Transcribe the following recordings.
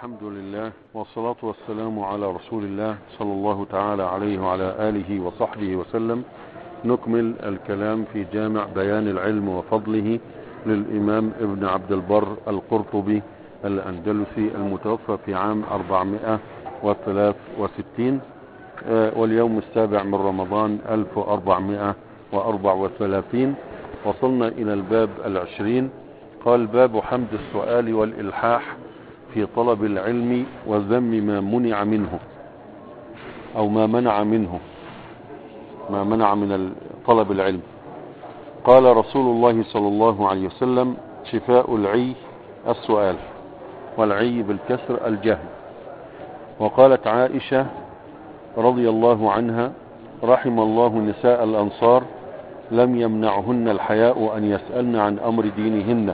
الحمد لله والصلاة والسلام على رسول الله صلى الله تعالى عليه وعلى آله وصحبه وسلم. نكمل الكلام في جامع بيان العلم وفضله للإمام ابن عبد البر القرطبي الأندلسي المتوفى في عام 463 واليوم السابع من رمضان 1434. وصلنا إلى الباب 20. قال: باب حمد السؤال والإلحاح في طلب العلم وذم ما منع منه أو ما منع من طلب العلم. قال رسول الله صلى الله عليه وسلم: شفاء العي السؤال، والعي بالكسر الجهل. وقالت عائشة رضي الله عنها: رحم الله نساء الأنصار لم يمنعهن الحياء أن يسألن عن أمر دينهن.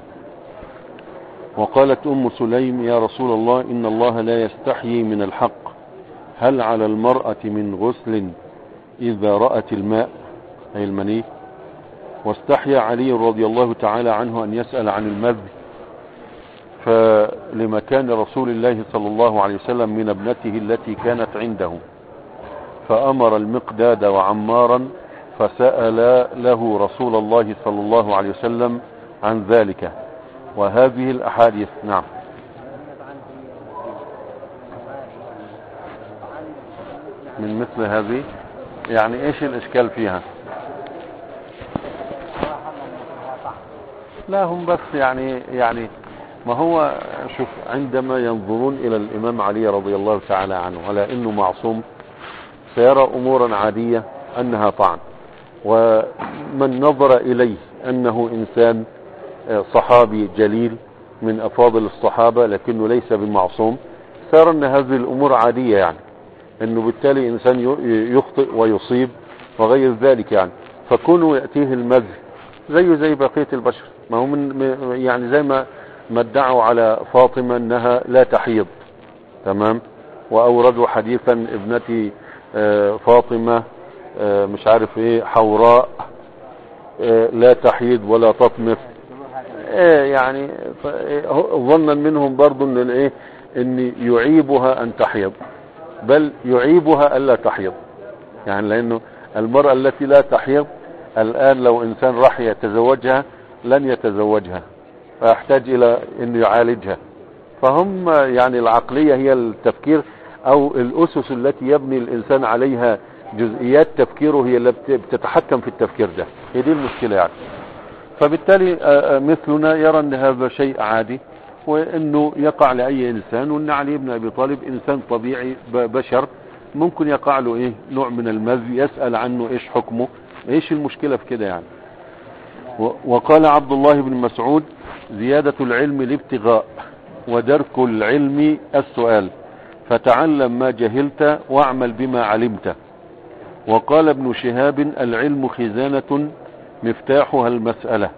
وقالت أم سليم: يا رسول الله، إن الله لا يستحيي من الحق، هل على المرأة من غسل إذا رأت الماء أي المني؟ واستحيا علي رضي الله تعالى عنه أن يسأل عن المذي، فلمكان رسول الله صلى الله عليه وسلم من ابنته التي كانت عنده، فأمر المقداد وعمارا فسأل له رسول الله صلى الله عليه وسلم عن ذلك. وهذه الأحاديث نعم من مثل هذه، يعني ايش الاشكال فيها؟ لا هم بس يعني ما هو شوف، عندما ينظرون الى الامام علي رضي الله تعالى عنه على انه معصوم سيرى امورا عادية انها طعن، ومن نظر اليه انه انسان صحابي جليل من افاضل الصحابة لكنه ليس بمعصوم، سيرى ان هذه الامور عادية، يعني انه بالتالي انسان يخطئ ويصيب وغير ذلك، فكونه يأتيه المذي زي بقية البشر. ما هو يعني زي ما ادعوا على فاطمة انها لا تحيض، تمام، واوردوا حديثا ابنتي فاطمة مش عارف ايه حوراء لا تحيض ولا تطمث، يعني ظنا منهم برضو ان يعيبها ان تحيض، بل يعيبها الا تحيض، يعني لانه المرأة التي لا تحيض الان لو انسان راح يتزوجها لن يتزوجها، فيحتاج الى انه يعالجها. فهم يعني العقلية هي التفكير او الاسس التي يبني الانسان عليها جزئيات تفكيره هي اللي بتتحكم في التفكير ده، هي دي المشكلة يعني. فبالتالي مثلنا يرى ان هذا شيء عادي وانه يقع لأي انسان، وان علي بن ابي طالب انسان طبيعي بشر ممكن يقع له نوع من المذي، يسأل عنه ايش حكمه، ايش المشكلة في كده يعني. وقال عبد الله بن مسعود: زيادة العلم الابتغاء ودرك العلم السؤال، فتعلم ما جهلت واعمل بما علمت. وقال ابن شهاب: العلم خزانة مفتاحها المسألة.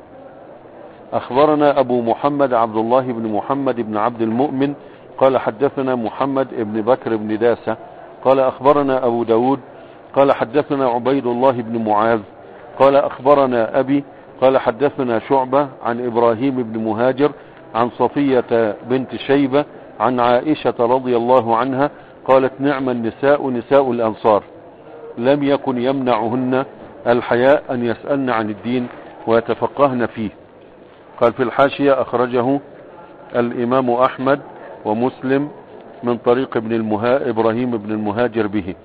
أخبرنا أبو محمد عبد الله بن محمد بن عبد المؤمن قال حدثنا محمد بن بكر بن داسة قال أخبرنا أبو داود قال حدثنا عبيد الله بن معاذ قال أخبرنا أبي قال حدثنا شعبة عن إبراهيم بن مهاجر عن صفية بنت شيبة عن عائشة رضي الله عنها قالت: نعم النساء نساء الأنصار، لم يكن يمنعهن الحياء أن يسألن عن الدين ويتفقهن فيه. قال في الحاشية: أخرجه الإمام أحمد ومسلم من طريق إبراهيم بن المهاجر به.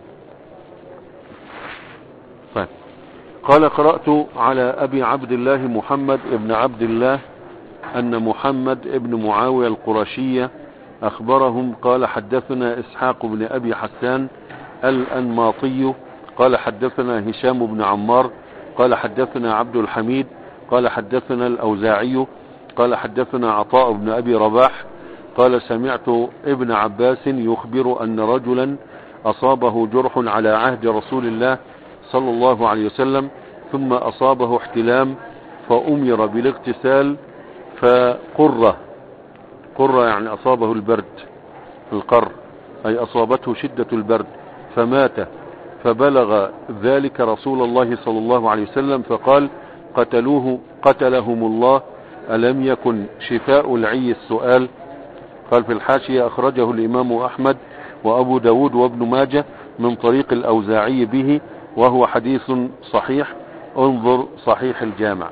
قال: قرأت على أبي عبد الله محمد بن عبد الله أن محمد بن معاوية القرشية أخبرهم قال: حدثنا إسحاق بن أبي حسان الأنماطي قال حدثنا هشام بن عمار قال حدثنا عبد الحميد قال حدثنا الأوزاعي قال حدثنا عطاء بن أبي رباح قال: سمعت ابن عباس يخبر أن رجلا أصابه جرح على عهد رسول الله صلى الله عليه وسلم، ثم أصابه احتلام فأمر بالاغتسال فقر يعني أصابه البرد، القر أي أصابته شدة البرد فمات، فبلغ ذلك رسول الله صلى الله عليه وسلم فقال: قتلهم الله، ألم يكن شفاء العي السؤال؟ قال في الحاشية أخرجه الإمام أحمد وأبو داود وابن ماجه من طريق الأوزاعي به وهو حديث صحيح، انظر صحيح الجامع.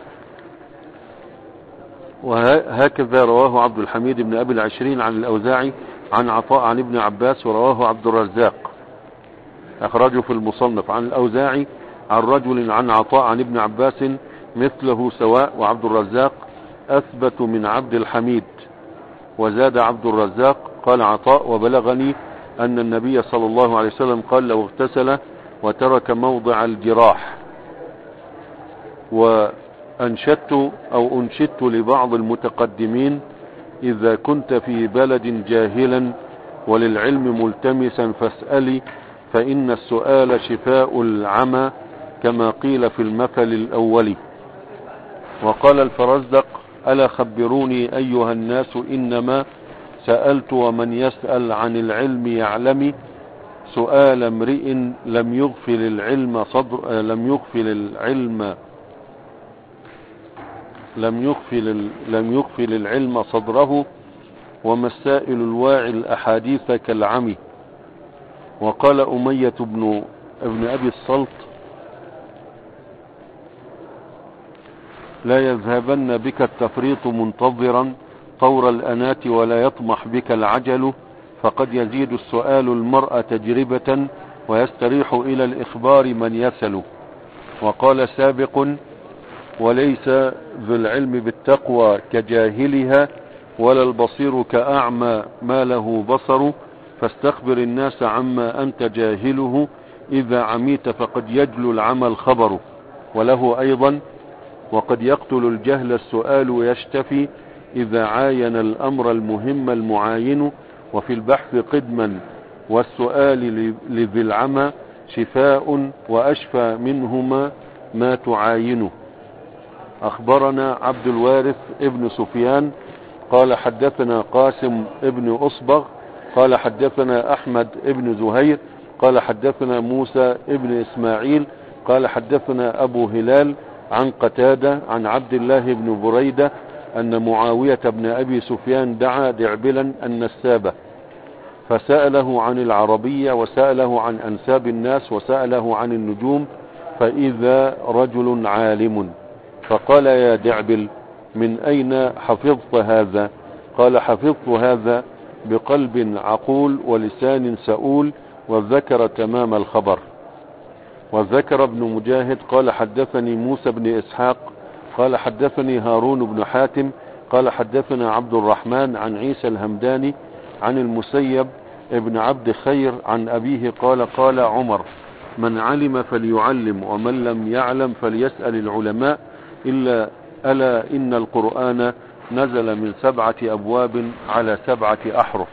وهكذا رواه عبد الحميد بن أبي العشرين عن الأوزاعي عن عطاء عن ابن عباس، ورواه عبد الرزاق أخرجه في المصنف عن الأوزاعي عن رجل عن عطاء عن ابن عباس مثله سواء، وعبد الرزاق أثبت من عبد الحميد. وزاد عبد الرزاق قال عطاء: وبلغني أن النبي صلى الله عليه وسلم قال: لو اغتسل وترك موضع الجراح. أنشدت لبعض المتقدمين: إذا كنت في بلد جاهلا وللعلم ملتمسا فاسألي، فإن السؤال شفاء العمى، كما قيل في المثل الأول. وقال الفرزدق: ألا خبروني أيها الناس، إنما سألت ومن يسأل عن العلم يعلم، سؤال امرئ لم يغفل العلم صدره، ومسائل الواعي الأحاديث كالعمي. وقال أمية ابن أبي الصلت: لا يذهبن بك التفريط منتظرا طور الأنات، ولا يطمح بك العجل، فقد يزيد السؤال المرء تجربة، ويستريح إلى الإخبار من يسل. وقال سابق: وليس ذو العلم بالتقوى كجاهلها، ولا البصير كأعمى ما له بصر، فاستخبر الناس عما أنت جاهله، إذا عميت فقد يجلو العمى الخبر. وله أيضا: وقد يقتل الجهل السؤال يشتفي، إذا عاين الأمر المهم المعاين، وفي البحث قدما والسؤال لذي العمى شفاء، وأشفى منهما ما تعاينه. أخبرنا عبد الوارث ابن سفيان قال حدثنا قاسم ابن أصبغ قال حدثنا أحمد ابن زهير قال حدثنا موسى ابن إسماعيل قال حدثنا أبو هلال عن قتادة عن عبد الله بن بريدة أن معاوية بن أبي سفيان دعا دعبلا النسابة، فسأله عن العربية، وسأله عن أنساب الناس، وسأله عن النجوم، فإذا رجل عالم، فقال: يا دعبل، من أين حفظت هذا؟ قال: حفظت هذا بقلب عقول ولسان سؤول، وذكر تمام الخبر. وذكر ابن مجاهد قال حدثني موسى بن إسحاق قال حدثني هارون بن حاتم قال حدثنا عبد الرحمن عن عيسى الهمداني عن المسيب ابن عبد خير عن أبيه قال: قال عمر: من علم فليعلم، ومن لم يعلم فليسأل العلماء، ألا إن القرآن نزل من 7 أبواب على 7 أحرف.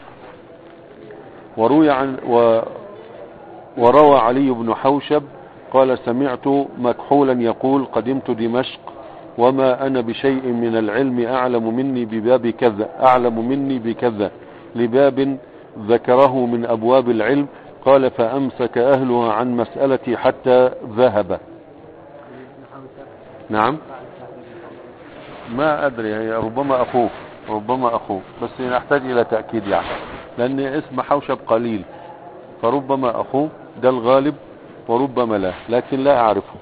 وروى علي بن حوشب قال: سمعت مكحولا يقول: قدمت دمشق وما أنا بشيء من العلم أعلم مني بكذا لباب ذكره من أبواب العلم. قال: فأمسك أهلها عن مسألتي حتى ذهب. نعم، ما أدري، هي ربما أخوه بس نحتاج إلى تأكيد يعني، لأن اسم حوشب قليل، فربما أخوه ده الغالب، وربما لا، لكن لا أعرفه.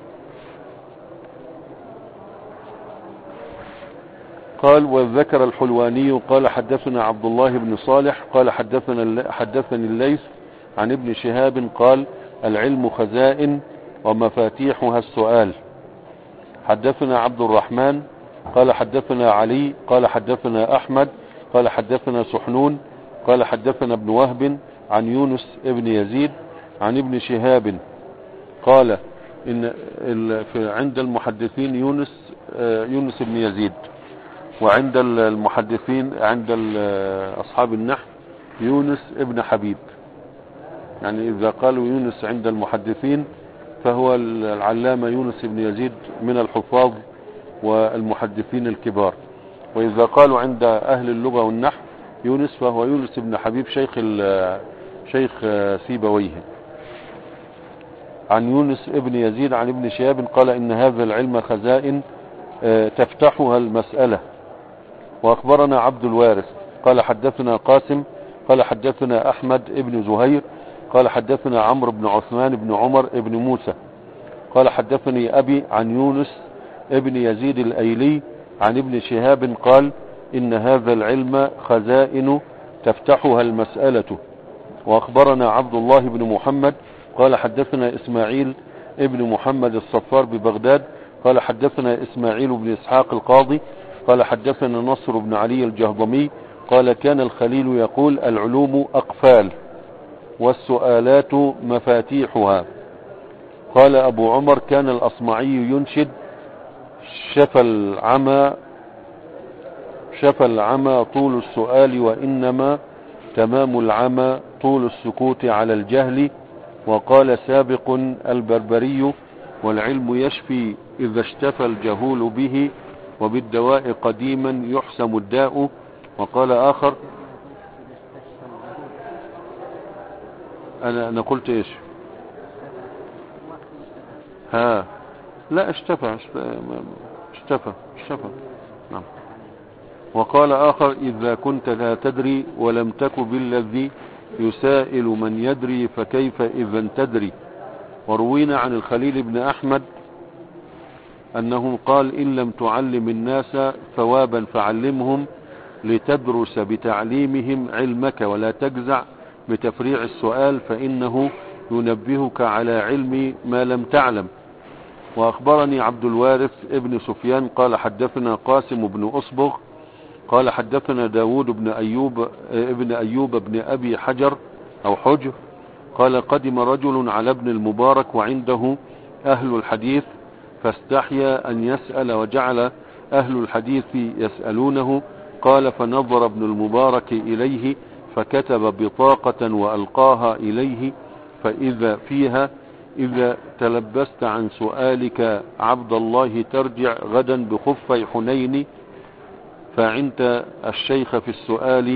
قال: وذكر الحلواني قال حدثنا عبد الله بن صالح قال حدثني الليث عن ابن شهاب قال: العلم خزائن ومفاتيحها السؤال. حدثنا عبد الرحمن قال حدثنا علي قال حدثنا أحمد قال حدثنا سحنون قال حدثنا ابن وهب عن يونس ابن يزيد عن ابن شهاب قال: عند المحدثين يونس ابن يزيد، وعند المحدثين عند أصحاب النحو يونس ابن حبيب. يعني إذا قالوا يونس عند المحدثين فهو العلامة يونس ابن يزيد من الحفاظ والمحدثين الكبار، وإذا قالوا عند أهل اللغة والنحو يونس فهو يونس ابن حبيب شيخ سيبويه. عن يونس ابن يزيد عن ابن شهاب قال: إن هذا العلم خزائن تفتحها المسألة. وأخبرنا عبد الوارث قال حدثنا قاسم قال حدثنا أحمد بن زهير قال حدثنا عمرو بن عثمان بن عمر بن موسى قال حدثني أبي عن يونس ابن يزيد الأيلي عن ابن شهاب قال إن هذا العلم خزائن تفتحها المسألة. وأخبرنا عبد الله بن محمد قال حدثنا إسماعيل ابن محمد الصفار ببغداد قال حدثنا إسماعيل بن إسحاق القاضي قال حدثنا نصر بن علي الجهضمي قال كان الخليل يقول العلوم أقفال والسؤالات مفاتيحها. قال أبو عمر كان الأصمعي ينشد شفى العمى طول السؤال وإنما تمام العمى طول السكوت على الجهل. وقال سابق البربري والعلم يشفي إذا اشتفى الجهول به وبالدواء قديما يحسم الداء. وقال آخر أنا قلت إيش لا اشتفى نعم. وقال آخر إذا كنت لا تدري ولم تك بالذي يسائل من يدري فكيف إذا تدري. وروينا عن الخليل بن أحمد أنه قال إن لم تعلم الناس ثوابا فعلمهم لتدرس بتعليمهم علمك ولا تجزع بتفريع السؤال فإنه ينبهك على علم ما لم تعلم. وأخبرني عبد الوارث ابن سفيان قال حدثنا قاسم بن أصبغ قال حدثنا داود بن أيوب بن أبي حجر أو حجر قال قدم رجل على ابن المبارك وعنده أهل الحديث فاستحيا أن يسأل وجعل أهل الحديث يسألونه. قال فنظر ابن المبارك إليه فكتب بطاقة وألقاها إليه فإذا فيها إذا تلبست عن سؤالك عبد الله ترجع غدا بخفي حنين فعنت الشيخ في السؤال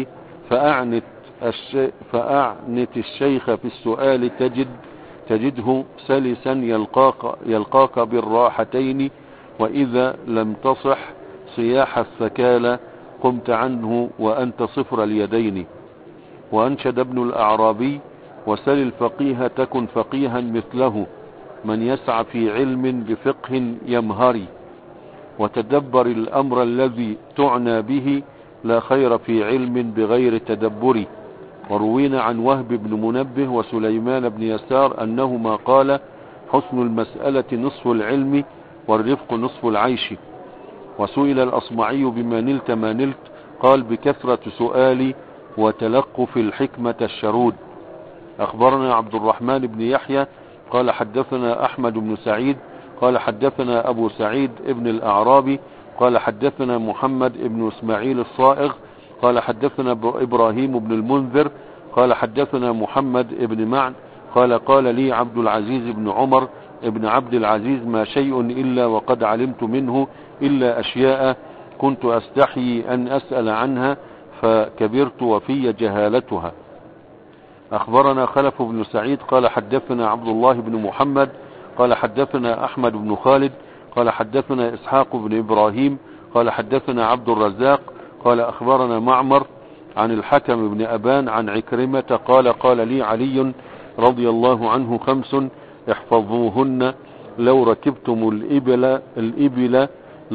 فأعنت الشيخ في السؤال تجده سلسا يلقاك بالراحتين وإذا لم تصح صياح الثكالى قمت عنه وأنت صفر اليدين. وأنشد ابن الأعرابي وسل الفقيه تكن فقيها مثله من يسعى في علم بفقه يمهري وتدبر الأمر الذي تعنى به لا خير في علم بغير تدبر. وروينا عن وهب بن منبه وسليمان بن يسار أنهما قال حسن المسألة نصف العلم والرفق نصف العيش. وسئل الأصمعي بما نلت ما نلت قال بكثرة سؤالي وتلقف الحكمة الشرود. أخبرنا عبد الرحمن بن يحيى قال حدثنا أحمد بن سعيد قال حدثنا أبو سعيد ابن الأعرابي قال حدثنا محمد ابن إسماعيل الصائغ قال حدثنا إبراهيم بن المنذر قال حدثنا محمد ابن معن قال لي عبد العزيز بن عمر ابن عبد العزيز ما شيء إلا وقد علمت منه إلا أشياء كنت أستحيي أن أسأل عنها فكبرت وفي جهالتها. أخبرنا خلف بن سعيد قال حدثنا عبد الله بن محمد قال حدثنا أحمد بن خالد قال حدثنا إسحاق بن إبراهيم قال حدثنا عبد الرزاق قال أخبرنا معمر عن الحكم بن أبان عن عكرمة قال لي علي رضي الله عنه 5 احفظوهن لو ركبتم الإبل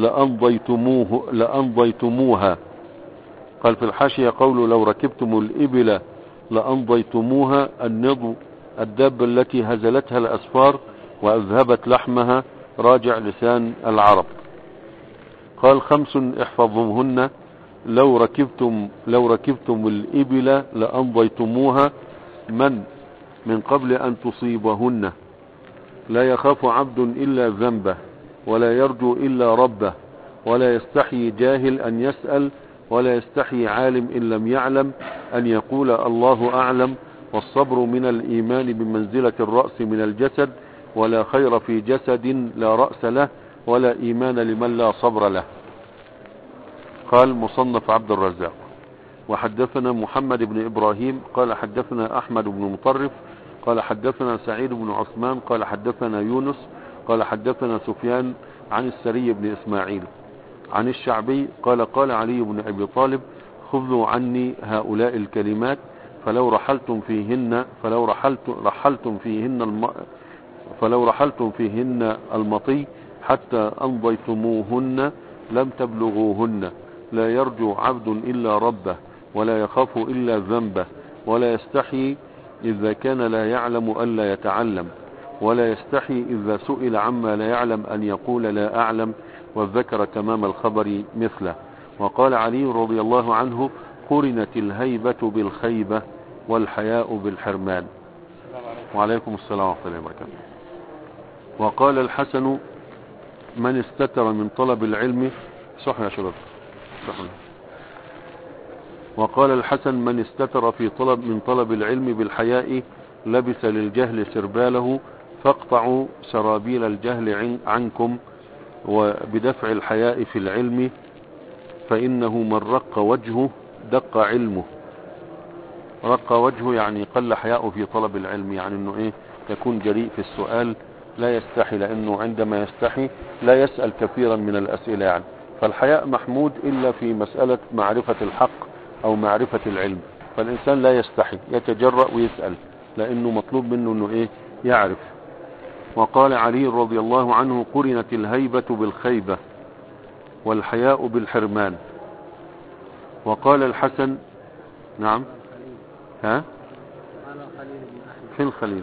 لأنضيتموها. قال في الحاشية قول لو ركبتم الإبل لأنضيتموها النضو الدابة التي هزلتها الأسفار وأذهبت لحمها راجع لسان العرب. قال 5 احفظوهن لو ركبتم الإبل لأنضيتموها من قبل أن تصيبهن لا يخاف عبد إلا ذنبه ولا يرجو إلا ربه ولا يستحي جاهل أن يسأل ولا يستحي عالم إن لم يعلم أن يقول الله أعلم. والصبر من الإيمان بمنزلة الرأس من الجسد ولا خير في جسد لا رأس له ولا إيمان لمن لا صبر له. قال مصنف عبد الرزاق وحدثنا محمد بن إبراهيم قال حدثنا أحمد بن مطرف قال حدثنا سعيد بن عثمان قال حدثنا يونس قال حدثنا سفيان عن السري بن إسماعيل عن الشعبي قال علي بن أبي طالب خذوا عني هؤلاء الكلمات فلو رحلتم فيهن المطي حتى أمضيتموهن لم تبلغوهن. لا يرجو عبد إلا ربه ولا يخاف إلا ذنبه ولا يستحي إذا كان لا يعلم ألا يتعلم ولا يستحي إذا سئل عما لا يعلم أن يقول لا أعلم وذكر تمام الخبر مثله. وقال علي رضي الله عنه قرنت الهيبة بالخيبة والحياء بالحرمان. وعليكم السلام ورحمة الله وبركاته. وقال الحسن من استتر من طلب العلم صح يا شباب صح. وقال الحسن من استتر من طلب العلم بالحياء لبس للجهل سرباله فاقطعوا سرابيل الجهل عنكم وبدفع الحياء في العلم فإنه من رق وجهه دق علمه. رق وجهه يعني قل حياءه في طلب العلم، يعني انه يكون جريء في السؤال لا يستحي، لانه عندما يستحي لا يسأل كثيرا من الاسئلة يعني. فالحياء محمود الا في مسألة معرفة الحق او معرفة العلم، فالانسان لا يستحي يتجرأ ويسأل لانه مطلوب منه انه يعرف. وقال علي رضي الله عنه قرنت الهيبة بالخيبة والحياء بالحرمان. وقال الحسن نعم ها في الخليل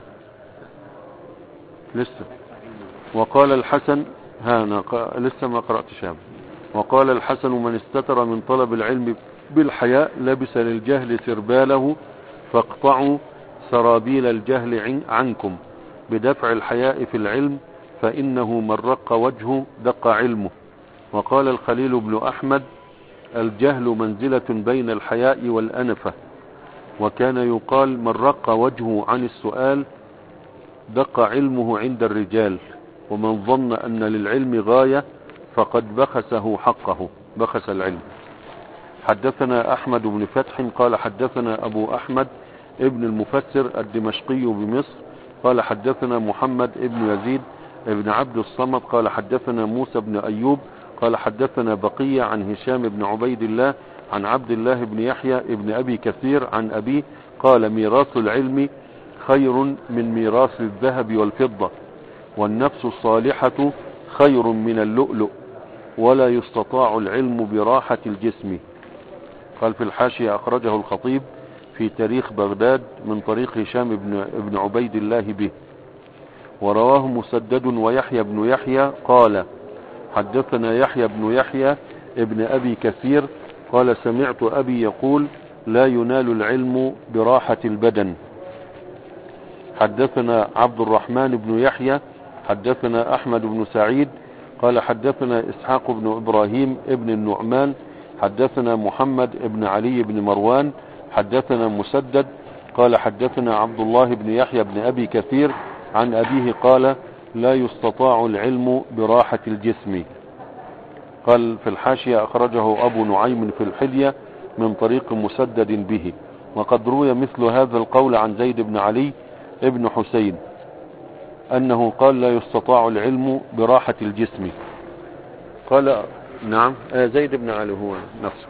لسه. وقال الحسن لسه ما قرأت شاب. وقال الحسن من استتر من طلب العلم بالحياء لبس للجهل سرباله فاقطعوا سرابيل الجهل عنكم بدفع الحياء في العلم فإنه من رق وجهه دق علمه. وقال الخليل بن أحمد الجهل منزلة بين الحياء والأنفة، وكان يقال من رق وجهه عن السؤال دق علمه عند الرجال، ومن ظن أن للعلم غاية فقد بخسه حقه بخس العلم. حدثنا أحمد بن فتح قال حدثنا أبو أحمد ابن المفسر الدمشقي بمصر قال حدثنا محمد ابن يزيد ابن عبد الصمد قال حدثنا موسى بن أيوب قال حدثنا بقية عن هشام بن عبيد الله عن عبد الله بن يحيى ابن أبي كثير عن أبيه قال ميراث العلم خير من ميراث الذهب والفضة، والنفس الصالحة خير من اللؤلؤ، ولا يستطاع العلم براحة الجسم. قال في الحاشية أخرجه الخطيب في تاريخ بغداد من طريق هشام بن عبيد الله به. ورواه مسدد ويحيى بن يحيى قال حدثنا يحيى بن يحيى ابن أبي كثير قال سمعت أبي يقول لا ينال العلم براحة البدن. حدثنا عبد الرحمن بن يحيى حدثنا أحمد بن سعيد قال حدثنا إسحاق بن إبراهيم ابن النعمان حدثنا محمد ابن علي بن مروان حدثنا مسدد قال حدثنا عبد الله بن يحيى بن أبي كثير عن أبيه قال لا يستطاع العلم براحة الجسم. قال في الحاشية أخرجه أبو نعيم في الحلية من طريق مسدد به. وقد روي مثل هذا القول عن زيد بن علي ابن حسين أنه قال لا يستطاع العلم براحة الجسم. قال نعم زيد بن علي هو نفسه.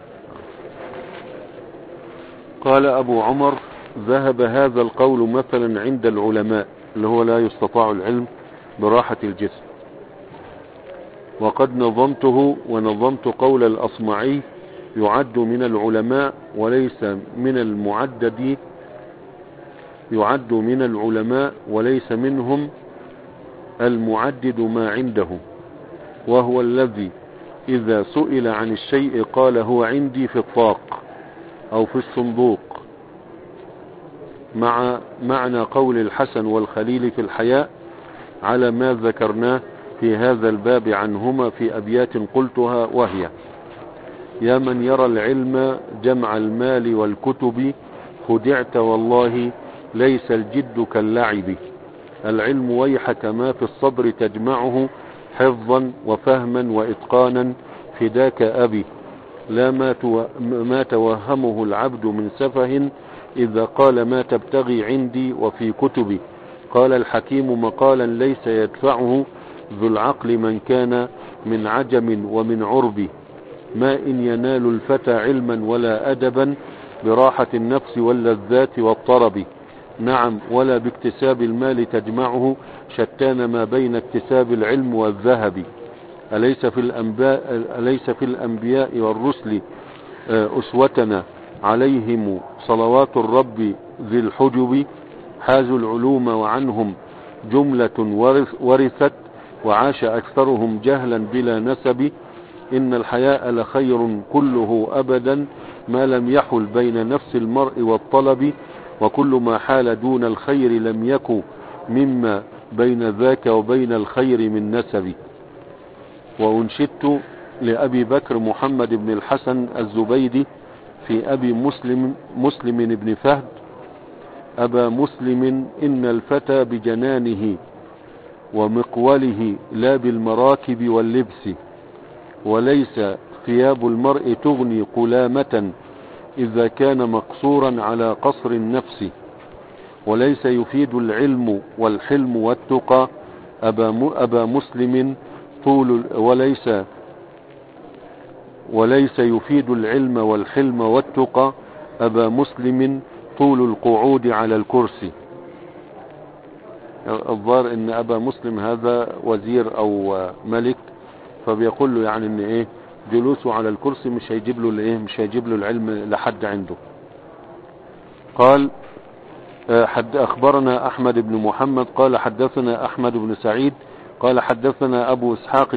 قال أبو عمر ذهب هذا القول مثلا عند العلماء اللي هو لا يستطاع العلم براحة الجسم. وقد نظمته ونظمت قول الأصمعي يعد من العلماء وليس من المعدد، يعد من العلماء وليس منهم المعدد ما عنده، وهو الذي إذا سئل عن الشيء قال هو عندي في الطاق أو في الصندوق، مع معنى قول الحسن والخليل في الحياء على ما ذكرناه في هذا الباب عنهما في أبيات قلتها، وهي يا من يرى العلم جمع المال والكتب خدعت والله ليس الجد كاللعب، العلم ويحك ما في الصدر تجمعه حفظا وفهما وإتقانا فداك أبي، لا ما توهمه العبد من سفه إذا قال ما تبتغي عندي وفي كتبي، قال الحكيم مقالا ليس يدفعه ذو العقل من كان من عجم ومن عرب، ما إن ينال الفتى علما ولا أدبا براحة النفس واللذات والطرب. نعم، ولا باكتساب المال تجمعه، شتان ما بين اكتساب العلم والذهب. أليس في الأنبياء والرسل أسوتنا عليهم صلوات الرب ذي الحجب. حازوا العلوم وعنهم جملة ورثت، وعاش أكثرهم جهلا بلا نسب. إن الحياء لخير كله أبدا، ما لم يحل بين نفس المرء والطلب. وكل ما حال دون الخير لم يكن مما بين ذاك وبين الخير من نسب. وأنشدت لأبي بكر محمد بن الحسن الزبيدي في أبي مسلم بن فهد: أبا مسلم، إن الفتى بجنانه ومقوله لا بالمراكب واللبس، وليس ثياب المرء تغني قلامة إذا كان مقصورا على قصر النفس. وليس يفيد العلم والحلم والتقى أبا مسلم طول وليس يفيد العلم والحلم والتقى أبا مسلم طول القعود على الكرسي. الظاهر ان ابا مسلم هذا وزير او ملك، فبيقول له يعني ان ايه جلوسه على الكرسي مش هيجيب له الايه، مش هيجيب له العلم لحد عنده. قال اخبرنا احمد بن محمد قال حدثنا احمد بن سعيد قال حدثنا ابو اسحاق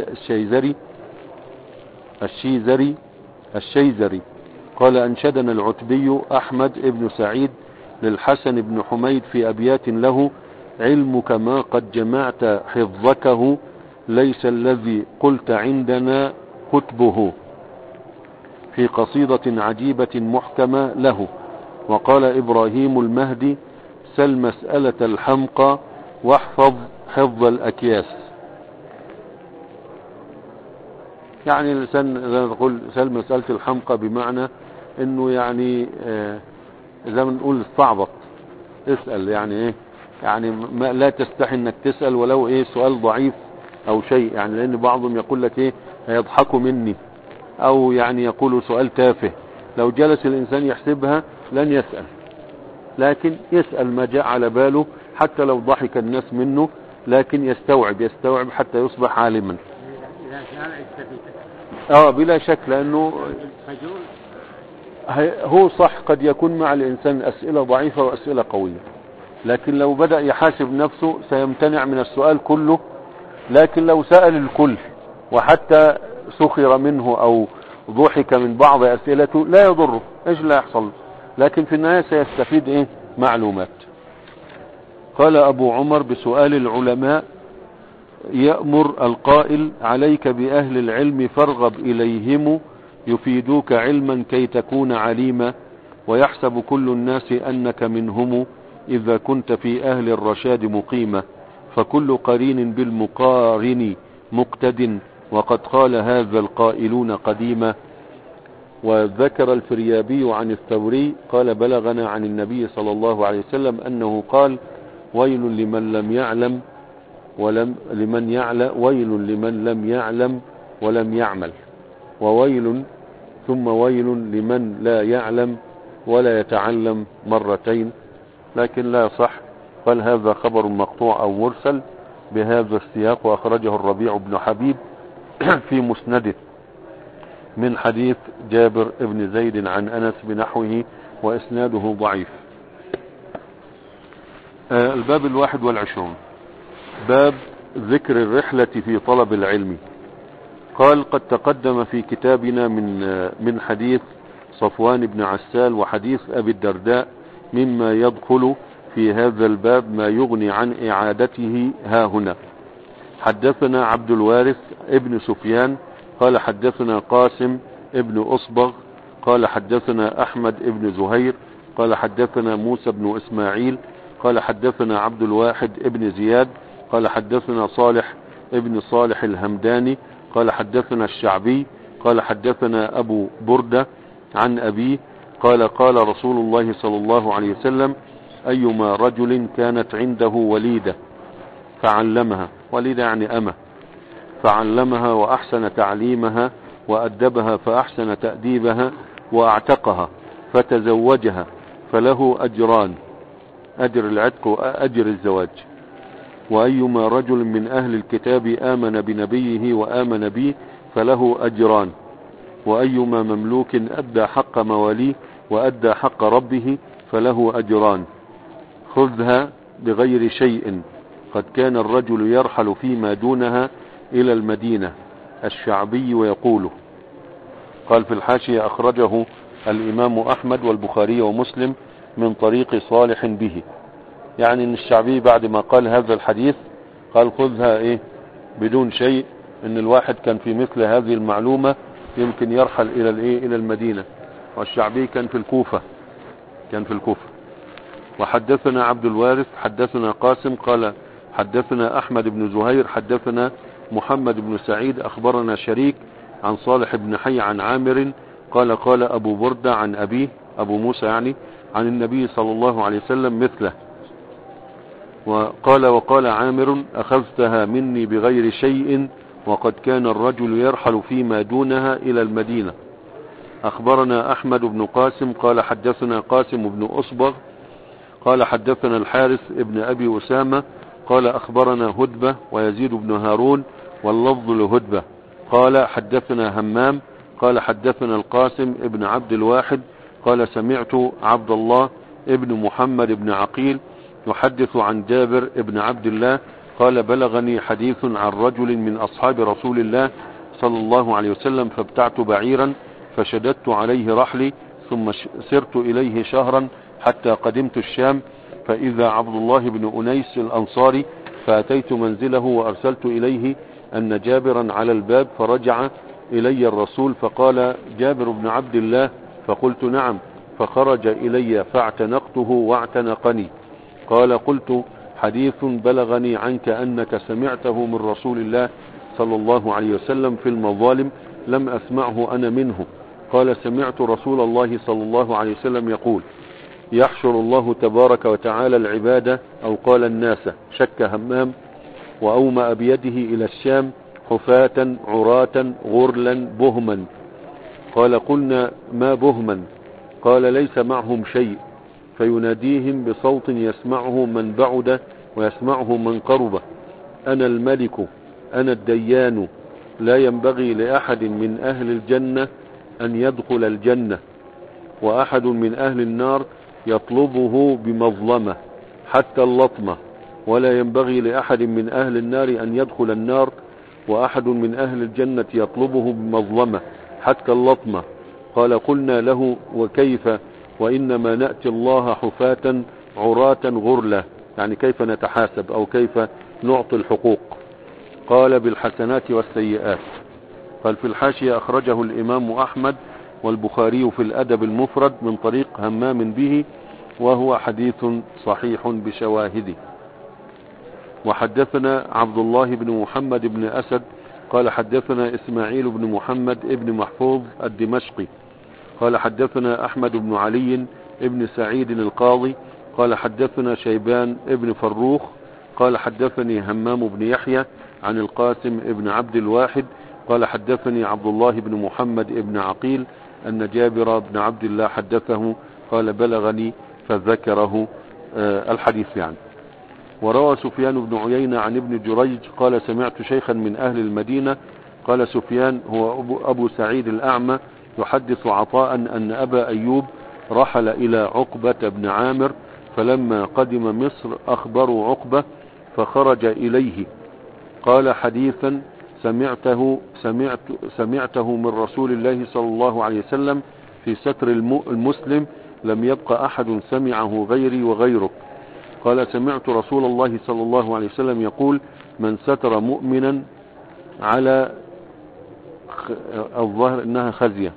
الشيزري قال انشدنا العتبي احمد بن سعيد للحسن بن حميد في ابيات له: علمك ما قد جمعت حفظكه، ليس الذي قلت عندنا كتبه، في قصيدة عجيبة محكمة له. وقال إبراهيم المهدي: سل مسألة الحمقى واحفظ حفظ الأكياس. يعني الإنسان زي ما نقول سل مسألة الحمقى بمعنى انه يعني زي ما نقول استعبط، اسأل يعني ايه، يعني ما لا تستحي انك تسأل ولو ايه سؤال ضعيف او شيء، يعني لان بعضهم يقول لك ايه هيضحكوا مني، او يعني يقولوا سؤال تافه. لو جلس الانسان يحسبها لن يسأل، لكن يسأل ما جاء على باله حتى لو ضحك الناس منه، لكن يستوعب حتى يصبح عالما. بلا شك، لانه هو صح قد يكون مع الانسان اسئلة ضعيفة واسئلة قوية، لكن لو بدأ يحاسب نفسه سيمتنع من السؤال كله. لكن لو سأل الكل وحتى سخر منه او ضحك من بعض اسئلته لا يضره، ايش لا يحصل، لكن في النهاية سيستفيد ايه معلومات. قال ابو عمر: بسؤال العلماء يأمر القائل: عليك بأهل العلم فارغب إليهم، يفيدوك علما كي تكون عليما، ويحسب كل الناس أنك منهم، إذا كنت في أهل الرشاد مقيما، فكل قرين بالمقارن مقتد، وقد قال هذا القائلون قديما. وذكر الفريابي عن الثوري قال: بلغنا عن النبي صلى الله عليه وسلم أنه قال: ويل لمن لم يعلم ولم يعمل، وويل ثم ويل لمن لا يعلم ولا يتعلم مرتين. لكن لا صح، قال هذا خبر مقطوع او مرسل بهذا السياق، واخرجه الربيع بن حبيب في مسنده من حديث جابر بن زيد عن انس بنحوه، واسناده ضعيف. الباب 21، باب ذكر الرحلة في طلب العلم. قال: قد تقدم في كتابنا من حديث صفوان بن عسال وحديث أبي الدرداء مما يدخل في هذا الباب ما يغني عن إعادته ها هنا. حدثنا عبد الوارث ابن سفيان قال حدثنا قاسم ابن أصبغ قال حدثنا أحمد ابن زهير قال حدثنا موسى بن إسماعيل قال حدثنا عبد الواحد ابن زياد قال حدثنا صالح ابن صالح الهمداني قال حدثنا الشعبي قال حدثنا أبو بردة عن أبيه قال: قال رسول الله صلى الله عليه وسلم: أيما رجل كانت عنده وليدة فعلمها، وليدة يعني أمة، فعلمها وأحسن تعليمها وأدبها فأحسن تأديبها وأعتقها فتزوجها فله أجران، أجر العتق وأجر الزواج. وأيما رجل من أهل الكتاب آمن بنبيه وآمن بي فله أجران. وأيما مملوك أدى حق مواليه وأدى حق ربه فله أجران. خذها بغير شيء. قد كان الرجل يرحل فيما دونها إلى المدينة. الشعبي ويقوله. قال في الحاشية أخرجه الإمام أحمد والبخاري ومسلم من طريق صالح به. يعني ان الشعبي بعد ما قال هذا الحديث قال خذها بدون شيء، ان الواحد كان في مثل هذه المعلومة يمكن يرحل الى المدينة، والشعبي كان في الكوفة. وحدثنا عبد الوارث حدثنا قاسم قال حدثنا أحمد بن زهير حدثنا محمد بن سعيد أخبرنا شريك عن صالح بن حي عن عامر قال قال أبو بردة عن أبيه أبو موسى يعني عن النبي صلى الله عليه وسلم مثله. وقال عامر أخذتها مني بغير شيء وقد كان الرجل يرحل فيما دونها إلى المدينة. أخبرنا أحمد بن قاسم قال حدثنا قاسم بن أصبغ قال حدثنا الحارث ابن أبي أسامة قال أخبرنا هدبة ويزيد بن هارون واللفظ لهدبة قال حدثنا همام قال حدثنا القاسم ابن عبد الواحد قال سمعت عبد الله ابن محمد بن عقيل يحدث عن جابر ابن عبد الله قال بلغني حديث عن رجل من أصحاب رسول الله صلى الله عليه وسلم فابتعت بعيرا فشددت عليه رحلي ثم سرت إليه شهرا حتى قدمت الشام فإذا عبد الله بن أنيس الأنصاري فأتيت منزله وأرسلت إليه أن جابرا على الباب فرجع إلي الرسول فقال جابر بن عبد الله فقلت نعم فخرج إلي فاعتنقته واعتنقني قال قلت حديث بلغني عنك أنك سمعته من رسول الله صلى الله عليه وسلم في المظالم لم أسمعه أنا منه. قال سمعت رسول الله صلى الله عليه وسلم يقول يحشر الله تبارك وتعالى العبادة أو قال الناس شك همام وأومأ بيده إلى الشام حفاة عراة غرلا بهما. قال قلنا ما بهما؟ قال ليس معهم شيء فيناديهم بصوت يسمعه من بعد ويسمعه من قرب أنا الملك أنا الديان لا ينبغي لأحد من أهل الجنة أن يدخل الجنة وأحد من أهل النار يطلبه بمظلمة حتى اللطمة ولا ينبغي لأحد من أهل النار أن يدخل النار وأحد من أهل الجنة يطلبه بمظلمة حتى اللطمة. قال قلنا له وكيف وإنما نأتي الله حفاة عراة غرلة، يعني كيف نتحاسب أو كيف نعطي الحقوق؟ قال بالحسنات والسيئات. قال في الحاشية أخرجه الإمام أحمد والبخاري في الأدب المفرد من طريق همام به وهو حديث صحيح بشواهده. وحدثنا عبد الله بن محمد بن أسد قال حدثنا إسماعيل بن محمد بن محفوظ الدمشقي قال حدثنا أحمد بن علي بن سعيد القاضي قال حدثنا شيبان بن فروخ قال حدثني همام بن يحيى عن القاسم بن عبد الواحد قال حدثني عبد الله بن محمد بن عقيل أن جابر بن عبد الله حدثه قال بلغني فذكره الحديث يعني. وروى سفيان بن عيينة عن ابن جريج قال سمعت شيخا من أهل المدينة قال سفيان هو أبو سعيد الأعمى يحدث عطاء أن أبا أيوب رحل إلى عقبة بن عامر فلما قدم مصر أخبروا عقبة فخرج إليه قال حديثا سمعته من رسول الله صلى الله عليه وسلم في ستر المسلم لم يبق أحد سمعه غيري وغيرك. قال سمعت رسول الله صلى الله عليه وسلم يقول من ستر مؤمنا على الظهر إنها خزية،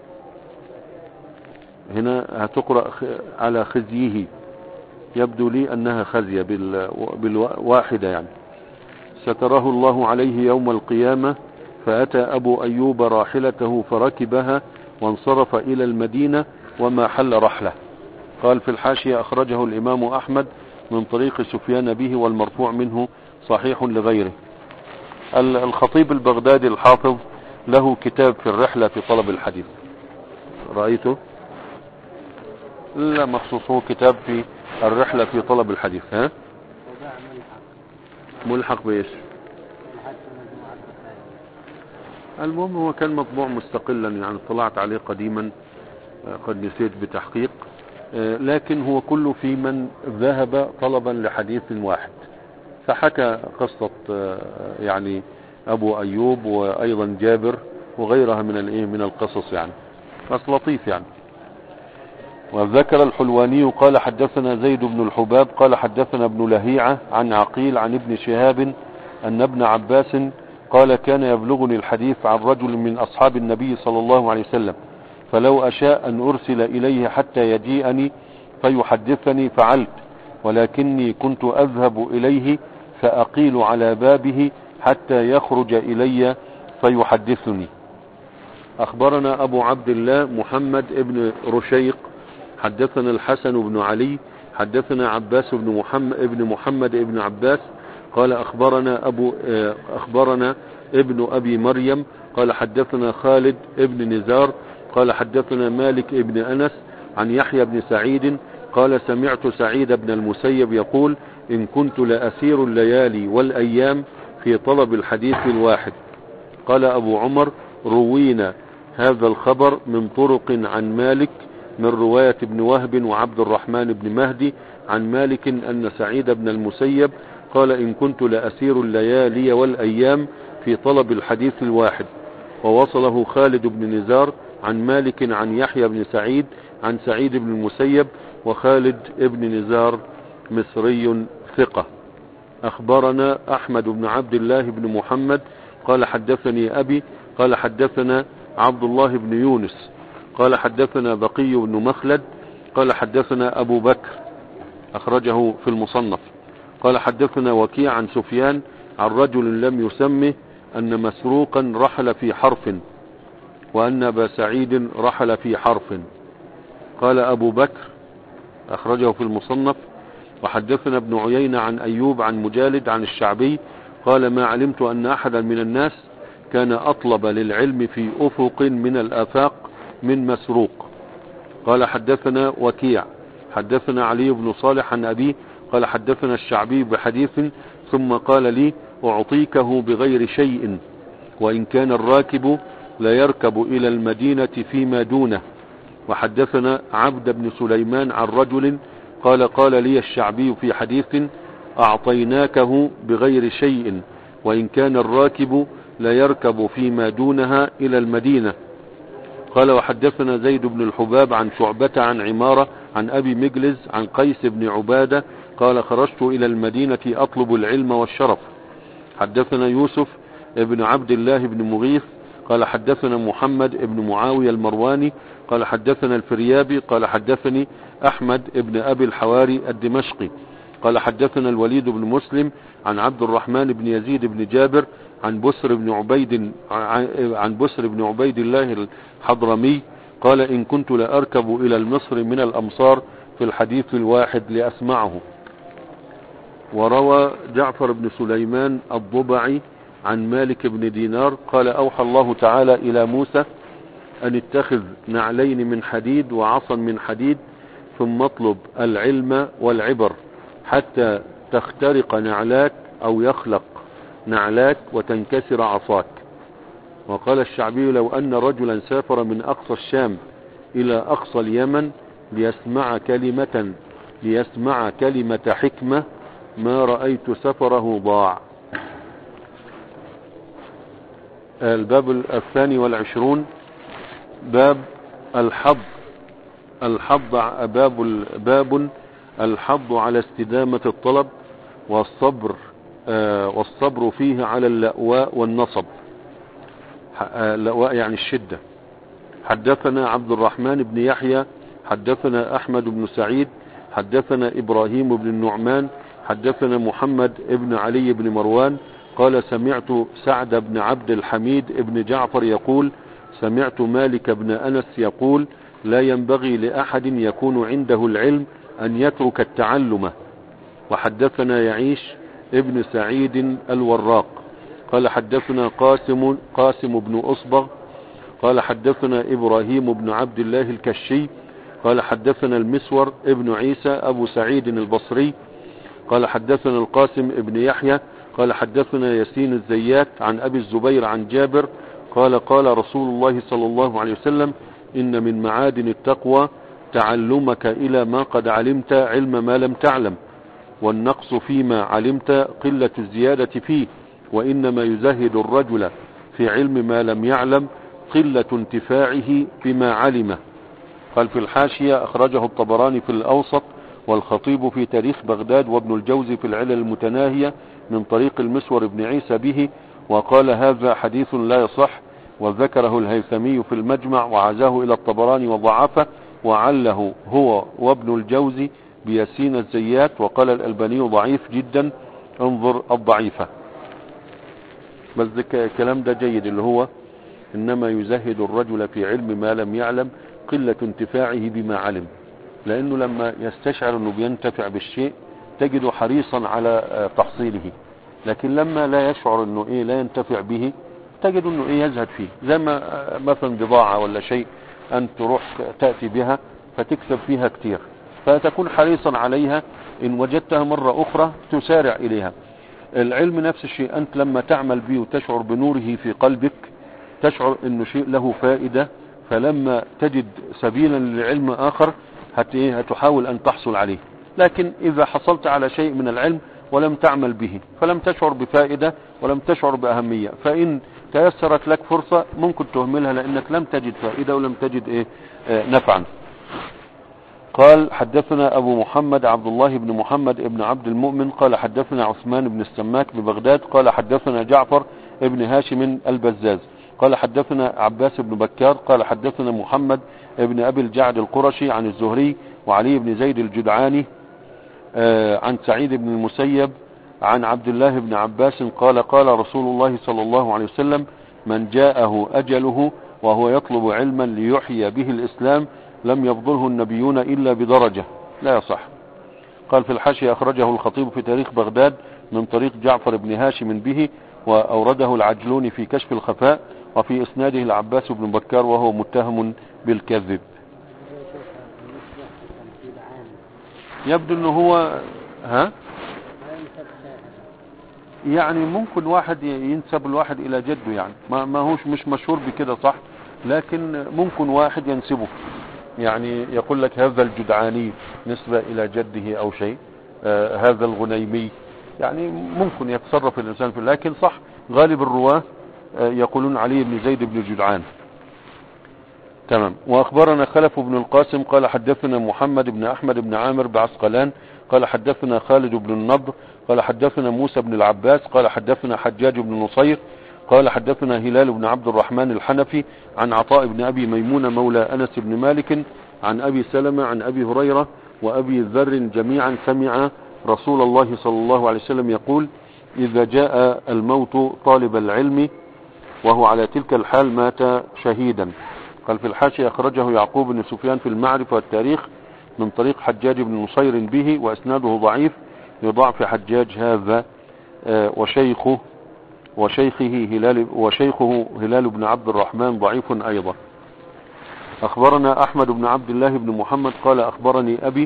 هنا هتقرأ على خزيه، يبدو لي أنها خزية بالواحدة يعني. ستره الله عليه يوم القيامة فأتى أبو أيوب راحلته فركبها وانصرف إلى المدينة وما حل رحله. قال في الحاشية أخرجه الإمام أحمد من طريق سفيان به والمرفوع منه صحيح لغيره. الخطيب البغدادي الحافظ له كتاب في الرحلة في طلب الحديث. رأيته؟ لا مخصوص، هو كتاب في الرحلة في طلب الحديث. ها؟ ملحق بإيش؟ المهم هو كان مطبوع مستقلا، يعني اطلعت عليه قديما، قد نسيت بتحقيق، لكن هو كله في من ذهب طلبا لحديث واحد. فحكى قصة يعني أبو أيوب وأيضا جابر وغيرها من القصص، يعني بس لطيف يعني. وذكر الحلواني قال حدثنا زيد بن الحباب قال حدثنا ابن لهيعة عن عقيل عن ابن شهاب أن ابن عباس قال كان يبلغني الحديث عن رجل من أصحاب النبي صلى الله عليه وسلم، فلو أشاء أن أرسل إليه حتى يجيئني فيحدثني فعلت، ولكني كنت أذهب إليه فأقيل على بابه حتى يخرج إلي فيحدثني. أخبرنا أبو عبد الله محمد ابن رشيق حدثنا الحسن بن علي حدثنا عباس بن محمد ابن عباس قال أخبرنا ابن أبي مريم قال حدثنا خالد ابن نزار قال حدثنا مالك ابن أنس عن يحيى بن سعيد قال سمعت سعيد بن المسيب يقول إن كنت لأسير الليالي والأيام في طلب الحديث الواحد. قال أبو عمر روينا هذا الخبر من طرق عن مالك من رواية ابن وهب وعبد الرحمن بن مهدي عن مالك أن سعيد بن المسيب قال إن كنت لأسير الليالي والأيام في طلب الحديث الواحد. ووصله خالد بن نزار عن مالك عن يحيى بن سعيد عن سعيد بن المسيب، وخالد بن نزار مصري ثقة. أخبرنا أحمد بن عبد الله بن محمد قال حدثني أبي قال حدثنا عبد الله بن يونس قال حدثنا بقي بن مخلد قال حدثنا أبو بكر أخرجه في المصنف قال حدثنا وكيع عن سفيان عن رجل لم يسمه أن مسروقا رحل في حرف وأن أبا سعيد رحل في حرف. قال أبو بكر أخرجه في المصنف. وحدثنا ابن عيينة عن أيوب عن مجالد عن الشعبي قال ما علمت أن أحدا من الناس كان أطلب للعلم في أفق من الآفاق من مسروق. قال حدثنا وكيع حدثنا علي بن صالح عن أبيه قال حدثنا الشعبي بحديث ثم قال لي أعطيكه بغير شيء وإن كان الراكب لا يركب إلى المدينة فيما دونه. وحدثنا عبد بن سليمان عن رجل قال لي الشعبي في حديث أعطيناكه بغير شيء وإن كان الراكب لا يركب فيما دونها إلى المدينة. قال وحدثنا زيد بن الحباب عن شعبة عن عمارة عن أبي مجلز عن قيس بن عبادة قال خرجت إلى المدينة أطلب العلم والشرف. حدثنا يوسف ابن عبد الله بن مغيث قال حدثنا محمد ابن معاوية المرواني قال حدثنا الفريابي قال حدثني أحمد ابن أبي الحواري الدمشقي قال حدثنا الوليد بن مسلم عن عبد الرحمن بن يزيد بن جابر عن بسر بن عبيد الله الحضرمي قال إن كنت لأركب إلى المصر من الأمصار في الحديث الواحد لأسمعه. وروى جعفر بن سليمان الضبعي عن مالك بن دينار قال أوحى الله تعالى إلى موسى أن اتخذ نعلين من حديد وعصا من حديد ثم اطلب العلم والعبر حتى تخترق نعلاك أو يخلق نعلاك وتنكسر عصاك. وقال الشعبي لو أن رجلا سافر من أقصى الشام إلى أقصى اليمن ليسمع كلمة حكمة ما رأيت سفره ضاع. الباب 22 باب الحض باب الحض على استدامة الطلب والصبر فيه على اللأواء والنصب. اللأواء يعني الشدة. حدثنا عبد الرحمن بن يحيى حدثنا أحمد بن سعيد حدثنا إبراهيم بن النعمان حدثنا محمد بن علي بن مروان قال سمعت سعد بن عبد الحميد بن جعفر يقول سمعت مالك بن أنس يقول لا ينبغي لأحد يكون عنده العلم أن يترك التعلم. وحدثنا يعيش ابن سعيد الوراق قال حدثنا قاسم بن أصبغ قال حدثنا إبراهيم بن عبد الله الكشي قال حدثنا المسور ابن عيسى أبو سعيد البصري قال حدثنا القاسم ابن يحيى قال حدثنا ياسين الزيات عن أبي الزبير عن جابر قال قال رسول الله صلى الله عليه وسلم إن من معادن التقوى تعلمك إلى ما قد علمت علم ما لم تعلم، والنقص فيما علمت قلة الزيادة فيه، وإنما يزهد الرجل في علم ما لم يعلم قلة انتفاعه بما علمه. قال في الحاشية أخرجه الطبراني في الأوسط والخطيب في تاريخ بغداد وابن الجوزي في العلل المتناهية من طريق المسور بن عيسى به، وقال هذا حديث لا يصح، وذكره الهيثمي في المجمع وعزاه إلى الطبراني وضعفه، وعله هو وابن الجوزي بياسين الزيات، وقال الألباني ضعيف جدا، انظر الضعيفة. بس الكلام ده جيد، اللي هو إنما يزهد الرجل في علم ما لم يعلم قلة انتفاعه بما علم، لأنه لما يستشعر أنه بينتفع بالشيء تجده حريصا على تحصيله، لكن لما لا يشعر أنه لا ينتفع به تجد أنه يزهد فيه. زي ما مثلا بضاعة ولا شيء أن تروح تأتي بها فتكسب فيها كتير، فتكون حريصا عليها، إن وجدتها مرة أخرى تسارع إليها. العلم نفس الشيء، أنت لما تعمل به وتشعر بنوره في قلبك تشعر أنه شيء له فائدة، فلما تجد سبيلا للعلم آخر هتحاول أن تحصل عليه. لكن إذا حصلت على شيء من العلم ولم تعمل به فلم تشعر بفائدة ولم تشعر بأهمية، فإن تيسرت لك فرصة ممكن تهملها لأنك لم تجد فائدة ولم تجد نفعا. قال حدثنا أبو محمد عبد الله بن محمد بن عبد المؤمن قال حدثنا عثمان بن السماك ببغداد قال حدثنا جعفر بن هاشم البزاز قال حدثنا عباس بن بكار قال حدثنا محمد بن أبي الجعد القرشي عن الزهري وعلي بن زيد الجدعاني عن سعيد بن المسيب عن عبد الله بن عباس قال قال رسول الله صلى الله عليه وسلم من جاءه أجله وهو يطلب علما ليحيي به الإسلام لم يفضله النبيون إلا بدرجة. لا يصح. قال في الحاشية أخرجه الخطيب في تاريخ بغداد من طريق جعفر بن هاشم به، وأورده العجلوني في كشف الخفاء، وفي إسناده العباس بن بكار وهو متهم بالكذب. يبدو أنه هو يعني ممكن واحد ينسب الواحد إلى جده، يعني ما هوش مش مشهور بكده صح، لكن ممكن واحد ينسبه، يعني يقول لك هذا الجدعاني نسبة إلى جده أو شيء، هذا الغنيمي، يعني ممكن يتصرف الإنسان فيه، لكن صح غالب الرواه يقولون علي بن زيد بن جدعان. تمام. وأخبرنا خلف بن القاسم قال حدثنا محمد بن أحمد بن عامر بعسقلان قال حدثنا خالد بن النضر قال حدثنا موسى بن العباس قال حدثنا حجاج بن نصير قال حدثنا هلال بن عبد الرحمن الحنفي عن عطاء بن أبي ميمون مولى أنس بن مالك عن أبي سلمة عن أبي هريرة وأبي ذر جميعا سمع رسول الله صلى الله عليه وسلم يقول إذا جاء الموت طالب العلم وهو على تلك الحال مات شهيدا. قال في الحاشية أخرجه يعقوب بن سفيان في المعرفة والتاريخ من طريق حجاج بن نصير به، وأسناده ضعيف لضعف حجاج هذا، وشيخه هلال بن عبد الرحمن ضعيف أيضا. أخبرنا أحمد بن عبد الله بن محمد قال أخبرني أبي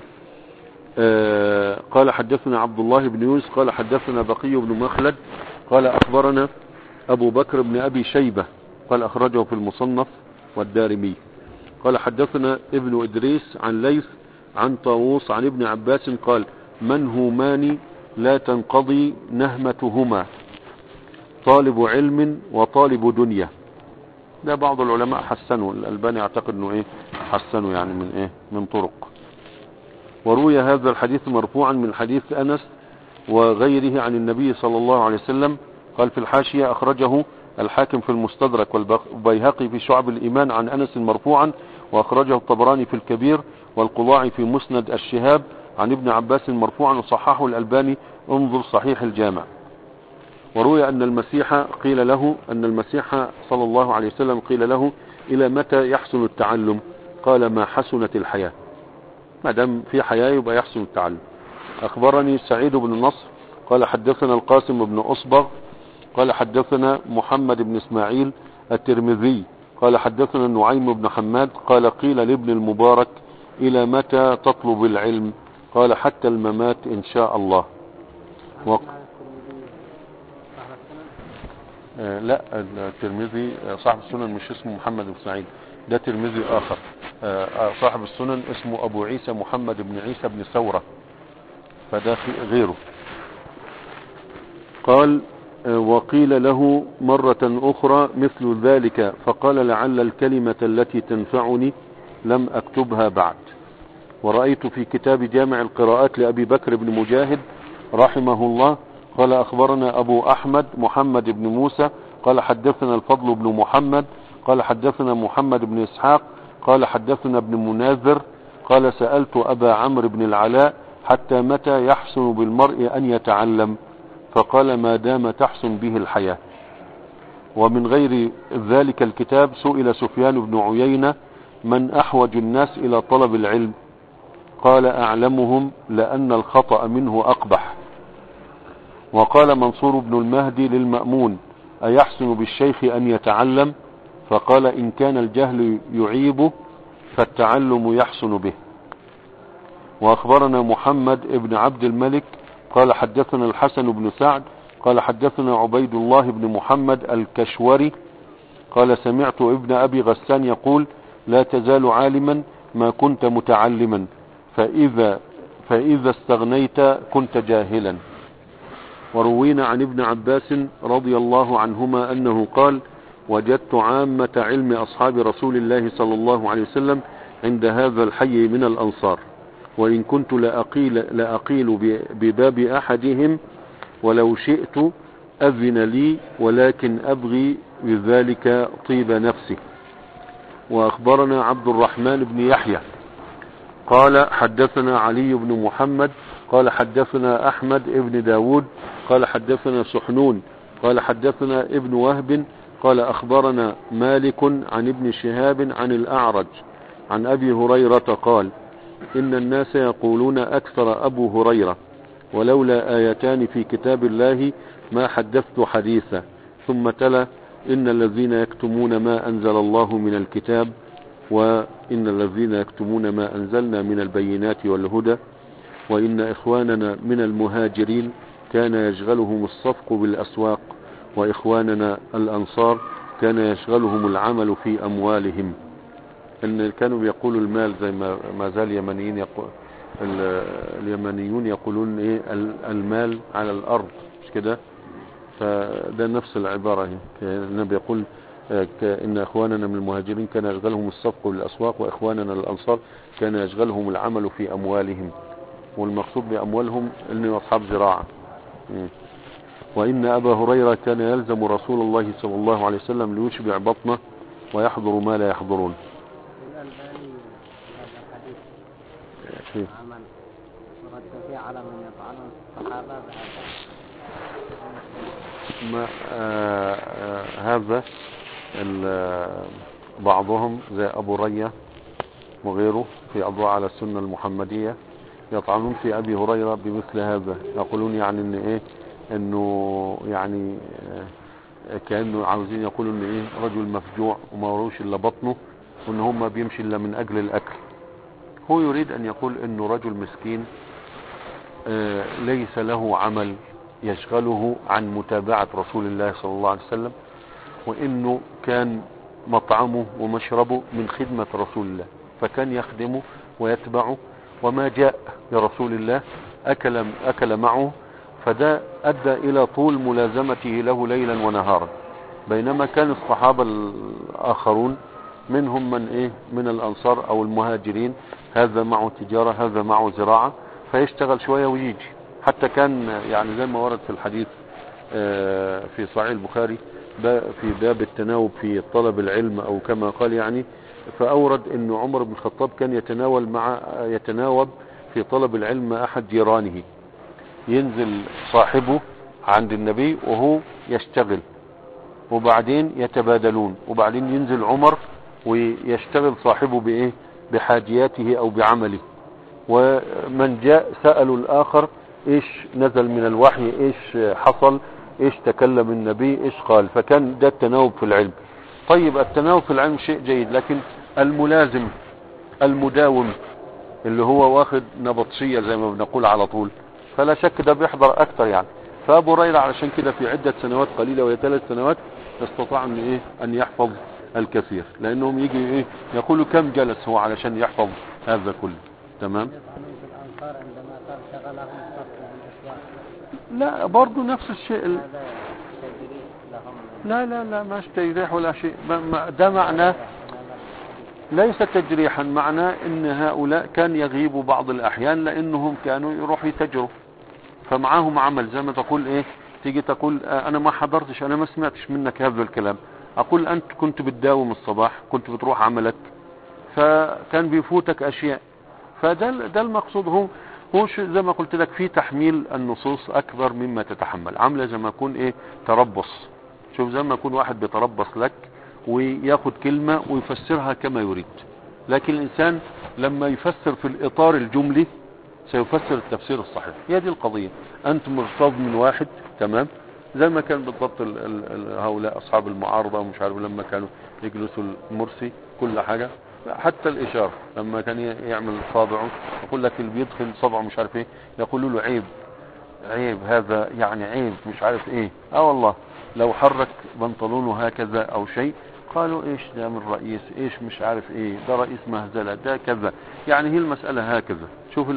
قال حدثنا عبد الله بن يونس قال حدثنا بقي بن مخلد قال أخبرنا أبو بكر بن أبي شيبة قال أخرجه في المصنف والدارمي قال حدثنا ابن إدريس عن ليث عن طاووس عن ابن عباس قال منهومان لا تنقضي نهمتهما طالب علم وطالب دنيا. ده بعض العلماء حسنوا، الألباني اعتقد انه حسنوا يعني من طرق. وروي هذا الحديث مرفوعا من حديث أنس وغيره عن النبي صلى الله عليه وسلم. قال في الحاشية أخرجه الحاكم في المستدرك والبيهقي في شعب الإيمان عن أنس مرفوعا، وأخرجه الطبراني في الكبير والقضاعي في مسند الشهاب عن ابن عباس مرفوعا، وصححه الألباني انظر صحيح الجامع. وروي أن المسيح صلى الله عليه وسلم قيل له إلى متى يحسن التعلم؟ قال ما حسنت الحياة، ما دام في حياة يبقى يحسن التعلم. أخبرني سعيد بن نصر قال حدثنا القاسم بن أصبغ قال حدثنا محمد بن إسماعيل الترمذي قال حدثنا نعيم بن حماد قال قيل لابن المبارك إلى متى تطلب العلم؟ قال حتى الممات إن شاء الله. لا، الترمذي صاحب السنن مش اسمه محمد بن إسماعيل، ده ترمذي آخر. صاحب السنن اسمه أبو عيسى محمد بن عيسى بن ثورة، فده غيره. قال وقيل له مرة أخرى مثل ذلك فقال لعل الكلمة التي تنفعني لم أكتبها بعد. ورأيت في كتاب جامع القراءات لأبي بكر بن مجاهد رحمه الله قال أخبرنا أبو أحمد محمد بن موسى قال حدثنا الفضل بن محمد قال حدثنا محمد بن إسحاق قال حدثنا ابن مناذر قال سألت أبا عمرو بن العلاء حتى متى يحسن بالمرء أن يتعلم؟ فقال ما دام تحسن به الحياة. ومن غير ذلك الكتاب سئل سفيان بن عيينة من أحوج الناس إلى طلب العلم؟ قال أعلمهم لأن الخطأ منه أقبح. وقال منصور بن المهدي للمأمون أيحسن بالشيخ أن يتعلم؟ فقال إن كان الجهل يعيبه فالتعلم يحسن به. وأخبرنا محمد بن عبد الملك قال حدثنا الحسن بن سعد قال حدثنا عبيد الله بن محمد الكشوري قال سمعت ابن أبي غسان يقول لا تزال عالما ما كنت متعلما فإذا استغنيت كنت جاهلا. وروينا عن ابن عباس رضي الله عنهما أنه قال وجدت عامة علم أصحاب رسول الله صلى الله عليه وسلم عند هذا الحي من الأنصار، وإن كنت لأقيل بباب أحدهم ولو شئت أذن لي ولكن أبغي بذلك طيب نفسي. وأخبرنا عبد الرحمن بن يحيى قال حدثنا علي بن محمد قال حدثنا أحمد بن داود قال حدثنا سحنون قال حدثنا ابن وهب قال أخبرنا مالك عن ابن شهاب عن الأعرج عن أبي هريرة قال إن الناس يقولون أكثر أبو هريرة ولولا آيتان في كتاب الله ما حدثت حديثا. ثم تلا إن الذين يكتمون ما أنزل الله من الكتاب وإن الذين يكتمون ما أنزلنا من البينات والهدى وإن إخواننا من المهاجرين كان يشغلهم الصفق بالأسواق وإخواننا الأنصار كان يشغلهم العمل في أموالهم. إن كانوا يقولوا المال زي ما زال اليمنيون يقولون إيه المال على الأرض، مش كده؟ فده نفس العبارة. النبي يقول إن إخواننا من المهاجرين كان يشغلهم الصفق بالأسواق وإخواننا الأنصار كان يشغلهم العمل في أموالهم، والمقصود بأموالهم إنه أصحاب زراعة. وإن أبا هريرة كان يلزم رسول الله صلى الله عليه وسلم ليشبع بطنه ويحضر ما لا يحضرون. على من يطعن الصحابة هذا بعضهم زي أبو رية وغيره في أضواء على السنة المحمدية يطعنون في أبي هريرة بمثل هذا، يقولون يعني إن إيه إنه يعني كأنه عاوزين يقولوا إن إيه رجل مفجوع وما وروش إلا بطنه وإن هم ما بيمشي إلا من أجل الأكل. هو يريد أن يقول إنه رجل مسكين ليس له عمل يشغله عن متابعة رسول الله صلى الله عليه وسلم، وإنه كان مطعمه ومشربه من خدمة رسول الله، فكان يخدمه ويتبعه، وما جاء لرسول الله أكل معه، فده أدى إلى طول ملازمته له ليلا ونهارا. بينما كان الصحابة الآخرون منهم من الأنصار أو المهاجرين هذا معه تجارة هذا معه زراعة فيشتغل شوية ويجي. حتى كان يعني زي ما ورد في الحديث في صحيح البخاري في باب التناوب في طلب العلم أو كما قال يعني، فأورد أن عمر بن الخطاب كان يتناوب في طلب العلم مع أحد جيرانه، ينزل صاحبه عند النبي وهو يشتغل وبعدين يتبادلون، وبعدين ينزل عمر ويشتغل صاحبه بحاجياته أو بعمله، ومن جاء سألوا الآخر إيش نزل من الوحي إيش حصل ايش تكلم النبي، ايش قال، فكان ده التناوب في العلم. طيب التناوب في العلم شيء جيد، لكن الملازم المداوم اللي هو واخد نبطشية زي ما بنقول على طول، فلا شك ده بيحضر اكتر يعني. فابو هريرة علشان كده في عدة سنوات قليلة وهي 3 سنوات استطاع ان ايه ان يحفظ الكثير، لانهم يجي ايه يقولوا كم جلس هو علشان يحفظ هذا كله. تمام. يطعنون في الأنصار عندما قال شغلهم الصرف بالأسواق. لا برضو نفس الشيء هذا تجريح لهم. لا مش تجريح ولا شيء، ده معناه ليس تجريحا، معناه ان هؤلاء كان يغيبوا بعض الاحيان لانهم كانوا يروحوا يتجروا، فمعاهم عمل زي ما تقول ايه، تيجي تقول انا ما حضرتش، انا ما سمعتش منك هذا الكلام، اقول انت كنت بتداوم الصباح، كنت بتروح عملك، فكان بيفوتك اشياء. ده المقصود. هو زي ما قلت لك في تحميل النصوص اكبر مما تتحمل، عامله زي ما يكون ايه تربص. شوف زي ما يكون واحد بيتربص لك وياخد كلمة ويفسرها كما يريد، لكن الانسان لما يفسر في الاطار الجملي سيفسر التفسير الصحيح. هي دي القضية. انت مرتض من واحد، تمام، زي ما كان بالضبط هؤلاء اصحاب المعارضة ومش عارف لما كانوا يجلسوا المرسي كل حاجة، حتى الاشارة لما كان يعمل صابعه يقول لك اللي بيدخل صبعه مش عارف ايه، يقولوا له عيب هذا، يعني عيب مش عارف ايه. والله لو حرك بنطلونه هكذا او شيء قالوا ايش ده من رئيس، ايش مش عارف ايه، ده رئيس مهزلة، ده كذا. يعني هي المسألة هكذا. شوف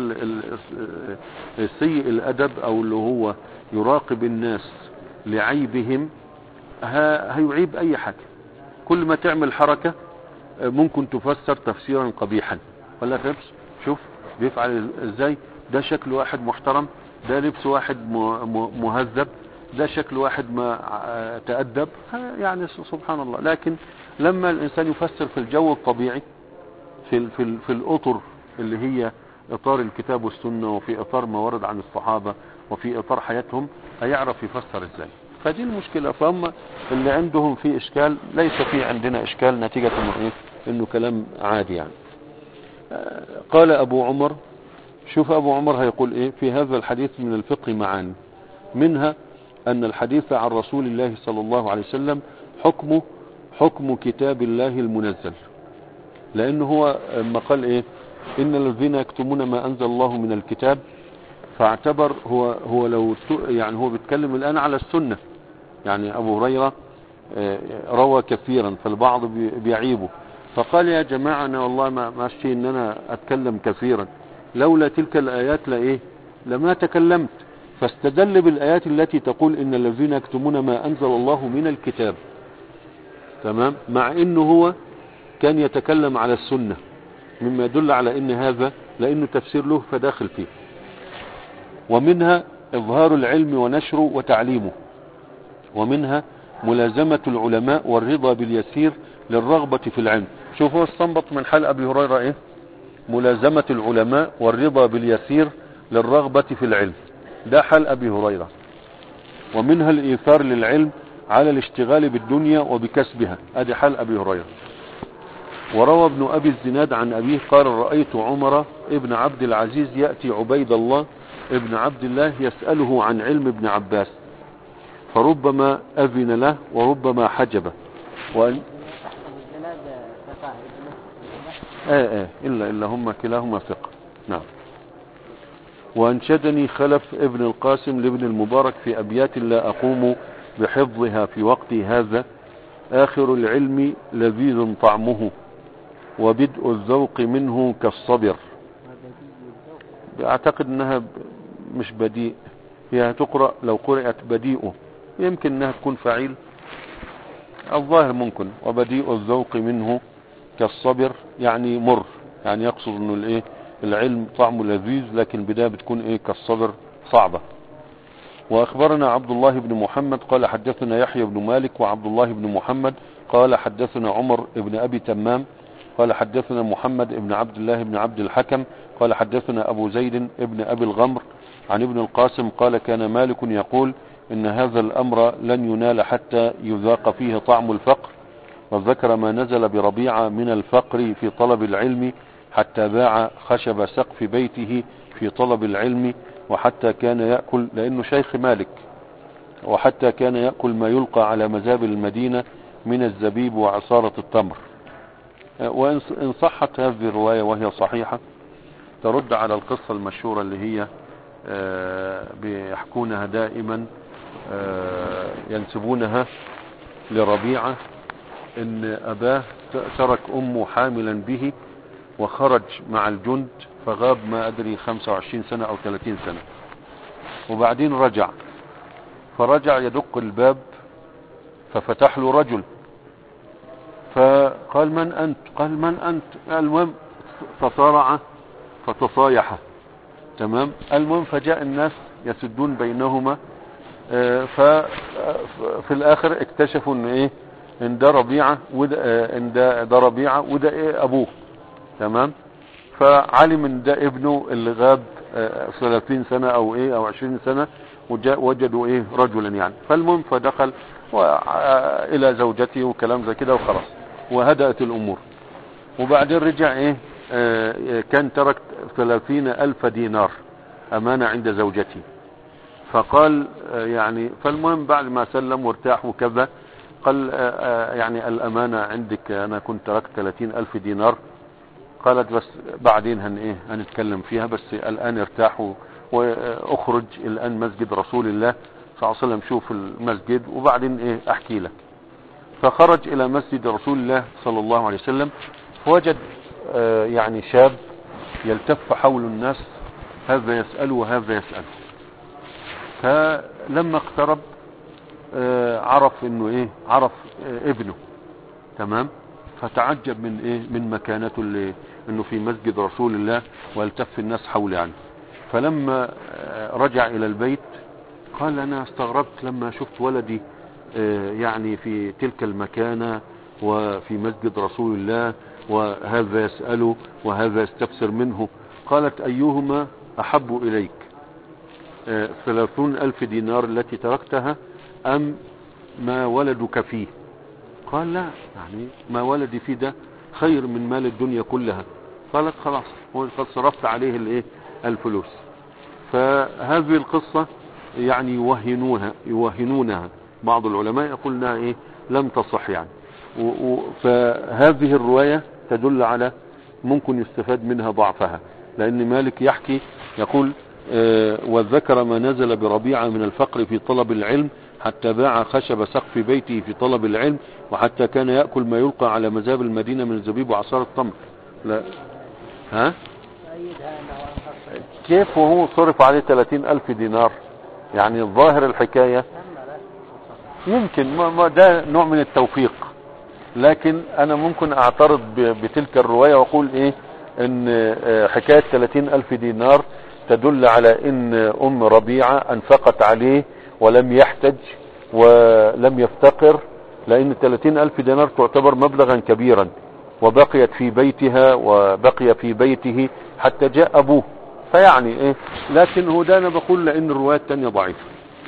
السيء الادب او اللي هو يراقب الناس لعيبهم هيعيب اي حاجة. كل ما تعمل حركة ممكن تفسر تفسيرا قبيحا ولا تبس. شوف بيفعل ازاي، ده شكل واحد محترم، ده لبس واحد مهذب، ده شكل واحد ما تأدب، يعني سبحان الله. لكن لما الإنسان يفسر في الجو الطبيعي في الأطر اللي هي إطار الكتاب والسنة، وفي إطار ما ورد عن الصحابة، وفي إطار حياتهم، هيعرف يفسر إزاي. فدي المشكلة. فهم اللي عندهم في إشكال، ليس في عندنا إشكال نتيجة إنه كلام عادي يعني. قال أبو عمر، شوف أبو عمر هيقول إيه في هذا الحديث من الفقه معاني، منها أن الحديث عن رسول الله صلى الله عليه وسلم حكم كتاب الله المنزل، لأنه هو ما قال إيه إن الذين يكتمون ما أنزل الله من الكتاب، فاعتبر هو لو يعني هو بيتكلم الآن على السنة. يعني أبو هريرة روى كثيرا فالبعض بيعيبه، فقال يا جماعة أنا والله ما أشتهي أن أنا أتكلم كثيرا، لولا تلك الآيات لما تكلمت. فاستدل بالآيات التي تقول إن الذين يكتمون ما أنزل الله من الكتاب، تمام، مع إنه هو كان يتكلم على السنة، مما يدل على إن هذا لأنه تفسير له فداخل فيه. ومنها إظهار العلم ونشره وتعليمه، ومنها ملازمة العلماء والرضا باليسير للرغبة في العلم. شوفوا استنبط من حال أبي هريرة إيه؟ ملازمة العلماء والرضا باليسير للرغبة في العلم، ده حال أبي هريرة. ومنها الإيثار للعلم على الاشتغال بالدنيا وبكسبها، ادي حال أبي هريرة. وروى ابن أبي الزناد عن أبيه قال رأيت عمر ابن عبد العزيز يأتي عبيد الله ابن عبد الله يسأله عن علم ابن عباس، فربما أذن له وربما حجبه. إلا هم كلاهما ثقة. نعم. وأنشدني خلف ابن القاسم لابن المبارك في أبيات لا أقوم بحفظها في وقتي هذا، آخر العلم لذيذ طعمه وبدء الذوق منه كالصبر. أعتقد أنها مش بديء، هي تقرأ لو قرأت بديئه يمكن أنها تكون فعيل، الظاهر ممكن. وبديء الذوق منه كالصبر يعني مر، يعني يقصد أنه العلم طعمه لذيذ لكن البداية بتكون كالصبر صعبة. وأخبرنا عبد الله بن محمد قال حدثنا يحيى بن مالك وعبد الله بن محمد قال حدثنا عمر بن أبي تمام قال حدثنا محمد بن عبد الله بن عبد الحكم قال حدثنا أبو زيد بن أبي الغمر عن ابن القاسم قال كان مالك يقول إن هذا الأمر لن ينال حتى يذاق فيه طعم الفقر، وذكر ما نزل بربيعة من الفقر في طلب العلم حتى باع خشب سقف بيته في طلب العلم، وحتى كان يأكل، لأنه شيخ مالك وحتى كان يأكل ما يلقى على مزابل المدينة من الزبيب وعصارة التمر. وإن صحت هذه الرواية وهي صحيحة ترد على القصة المشهورة اللي هي بيحكونها دائما، ينسبونها لربيعة ان اباه ترك امه حاملا به وخرج مع الجند فغاب ما ادري 25 سنة او 30 سنة، وبعدين رجع، فرجع يدق الباب ففتح له رجل فقال من انت؟ قال من انت؟ المهم تصارع فتصايح، تمام. المهم فجاء الناس يسدون بينهما، ففي الاخر اكتشفوا ان ايه، ان ده ربيعة وده ان ده ربيعة وده ايه ابوه، تمام. فعلم ان ده ابنه اللي غاب 30 سنة او ايه او 20 سنة، وجدوا ايه رجلا يعني. فالمهم فدخل الى زوجته وكلام زي كده وخلاص وهدأت الامور. وبعدين رجع ايه، كان ترك 30,000 دينار امانة عند زوجته. فقال يعني، فالمهم بعد ما سلم وارتاح وكذا قال يعني الامانة عندك، انا كنت تركت 30,000 دينار. قالت بس بعدين هنتكلم فيها، بس الان ارتاح واخرج الان مسجد رسول الله صلى الله عليه وسلم، شوف المسجد وبعدين ايه احكي لك. فخرج الى مسجد رسول الله صلى الله عليه وسلم، فوجد يعني شاب يلتف حول الناس، هذا يسأل وهذا يسأل. فلما اقترب عرف انه ايه، عرف ابنه، تمام. فتعجب من ايه، من مكانته اللي انه في مسجد رسول الله والتف الناس حوله عنه. فلما رجع الى البيت قال انا استغربت لما شفت ولدي يعني في تلك المكانة وفي مسجد رسول الله، وهذا يسأله وهذا يستفسر منه. قالت ايهما احب اليك، 30,000 دينار التي تركتها ام ما ولدك فيه؟ قال لا، يعني ما ولدي فيه ده خير من مال الدنيا كلها. قالت خلاص قد صرفت عليه الايه الفلوس. فهذه القصة يعني يوهنونها بعض العلماء، يقول انها ايه لم تصح يعني. فهذه الرواية تدل على ممكن يستفاد منها ضعفها، لان مالك يحكي يقول وذكر ما نزل بربيعة من الفقر في طلب العلم حتى باع خشب سقف بيته في طلب العلم، وحتى كان يأكل ما يلقى على مزاب المدينة من الزبيب وعصارة التمر. لا ها كيف وهو صرف عليه 30,000 دينار؟ يعني الظاهر الحكاية يمكن ما ده نوع من التوفيق، لكن انا ممكن اعترض بتلك الرواية واقول ايه، ان حكاية 30,000 دينار تدل على ان ام ربيعة انفقت عليه ولم يحتج ولم يفتقر، لان 30,000 دينار تعتبر مبلغا كبيرا، وبقيت في بيتها وبقي في بيته حتى جاء ابوه. فيعني ايه، لكن هو ده انا بقول لان الرواية التانية ضعيفة.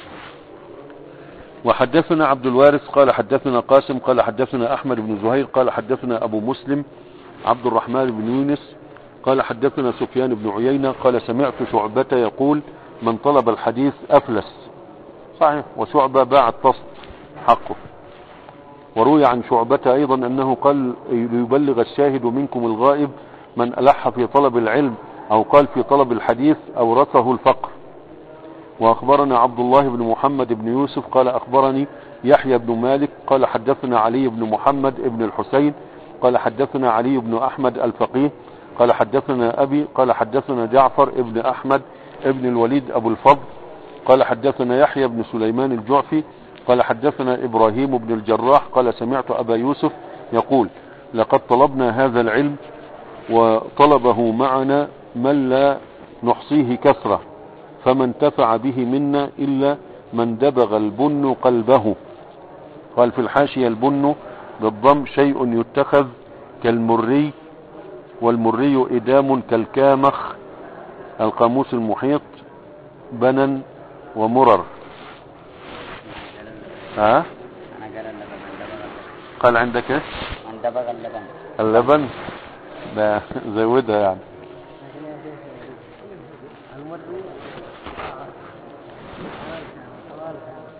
وحدثنا عبد الوارث قال حدثنا قاسم قال حدثنا احمد بن زهير قال حدثنا ابو مسلم عبد الرحمن بن يونس قال حدثنا سفيان بن عيينة قال سمعت شعبة يقول من طلب الحديث افلس. صحيح، وشعبة باع التصد حقه. وروي عن شعبة ايضا انه قال ليبلغ الشاهد منكم الغائب من الح في طلب العلم او قال في طلب الحديث اورثه الفقر. واخبرنا عبد الله بن محمد بن يوسف قال اخبرني يحيى بن مالك قال حدثنا علي بن محمد بن الحسين قال حدثنا علي بن احمد الفقيه قال حدثنا ابي قال حدثنا جعفر بن احمد بن الوليد ابو الفضل قال حدثنا يحيى بن سليمان الجعفي قال حدثنا ابراهيم بن الجراح قال سمعت ابا يوسف يقول لقد طلبنا هذا العلم وطلبه معنا من لا نحصيه كثرة، فما انتفع به منا إلا من دبغ البن قلبه. قال في الحاشية البن بالضم شيء يتخذ كالمري، والمري إدام كالكامخ. القاموس المحيط بنن ومرر. ها قال عندك ايه؟ دبغ اللبن. اللبن ده زودها يعني.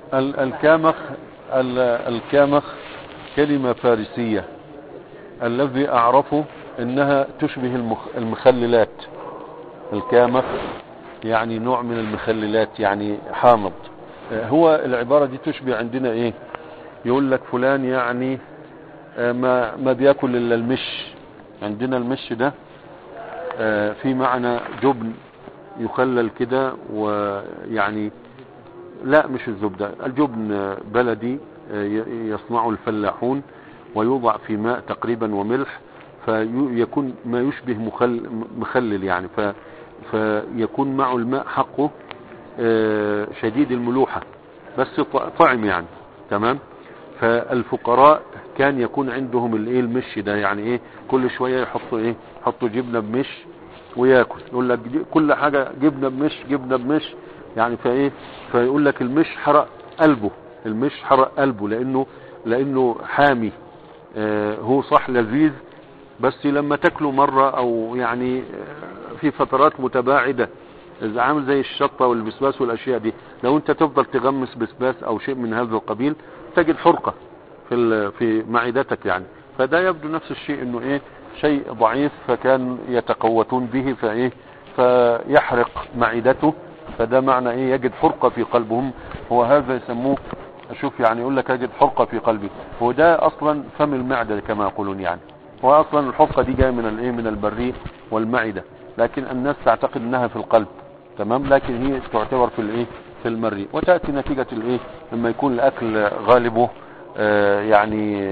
الكامخ الكامخ كلمة فارسية، الذي أعرفه أنها تشبه المخللات. الكامخ يعني نوع من المخللات، يعني حامض. هو العبارة دي تشبه عندنا ايه؟ يقول لك فلان يعني ما بياكل الا المش. عندنا المش ده في معنى جبن يخلل كده، ويعني لا مش الزبدة، الجبن بلدي يصنعه الفلاحون ويوضع في ماء تقريبا وملح، فيكون ما يشبه مخلل يعني، فيكون معه الماء حقه شديد الملوحة بس طعم يعني. تمام. فالفقراء كان يكون عندهم الايه المش ده، يعني ايه كل شوية يحطوا جبنة بمش وياكل. يقول لك كل حاجة جبنة بمش جبنة بمش يعني، فيقول لك المش حرق قلبه. المش حرق قلبه لانه حامي. هو صح لذيذ، بس لما تاكله مرة او يعني في فترات متباعدة، اذا عامل زي الشطة والبسباس والاشياء دي، لو انت تفضل تغمس بسباس او شيء من هذا القبيل تجد حرقة في معدتك يعني. فده يبدو نفس الشيء، انه ايه شيء ضعيف، فكان يتقوتون به فيحرق معدته. فده معنى ايه يجد حرقة في قلبهم، هو هذا يسموه. شوف يعني يقول لك يجد حرقة في قلبي، هو ده اصلا فم المعدة كما يقولون يعني. هو اصلا الحرقة دي جاية من الايه من البريق والمعدة، لكن الناس تعتقد انها في القلب. تمام. لكن هي تعتبر في المريء، وتأتي نتيجة الايه لما يكون الاكل غالبه يعني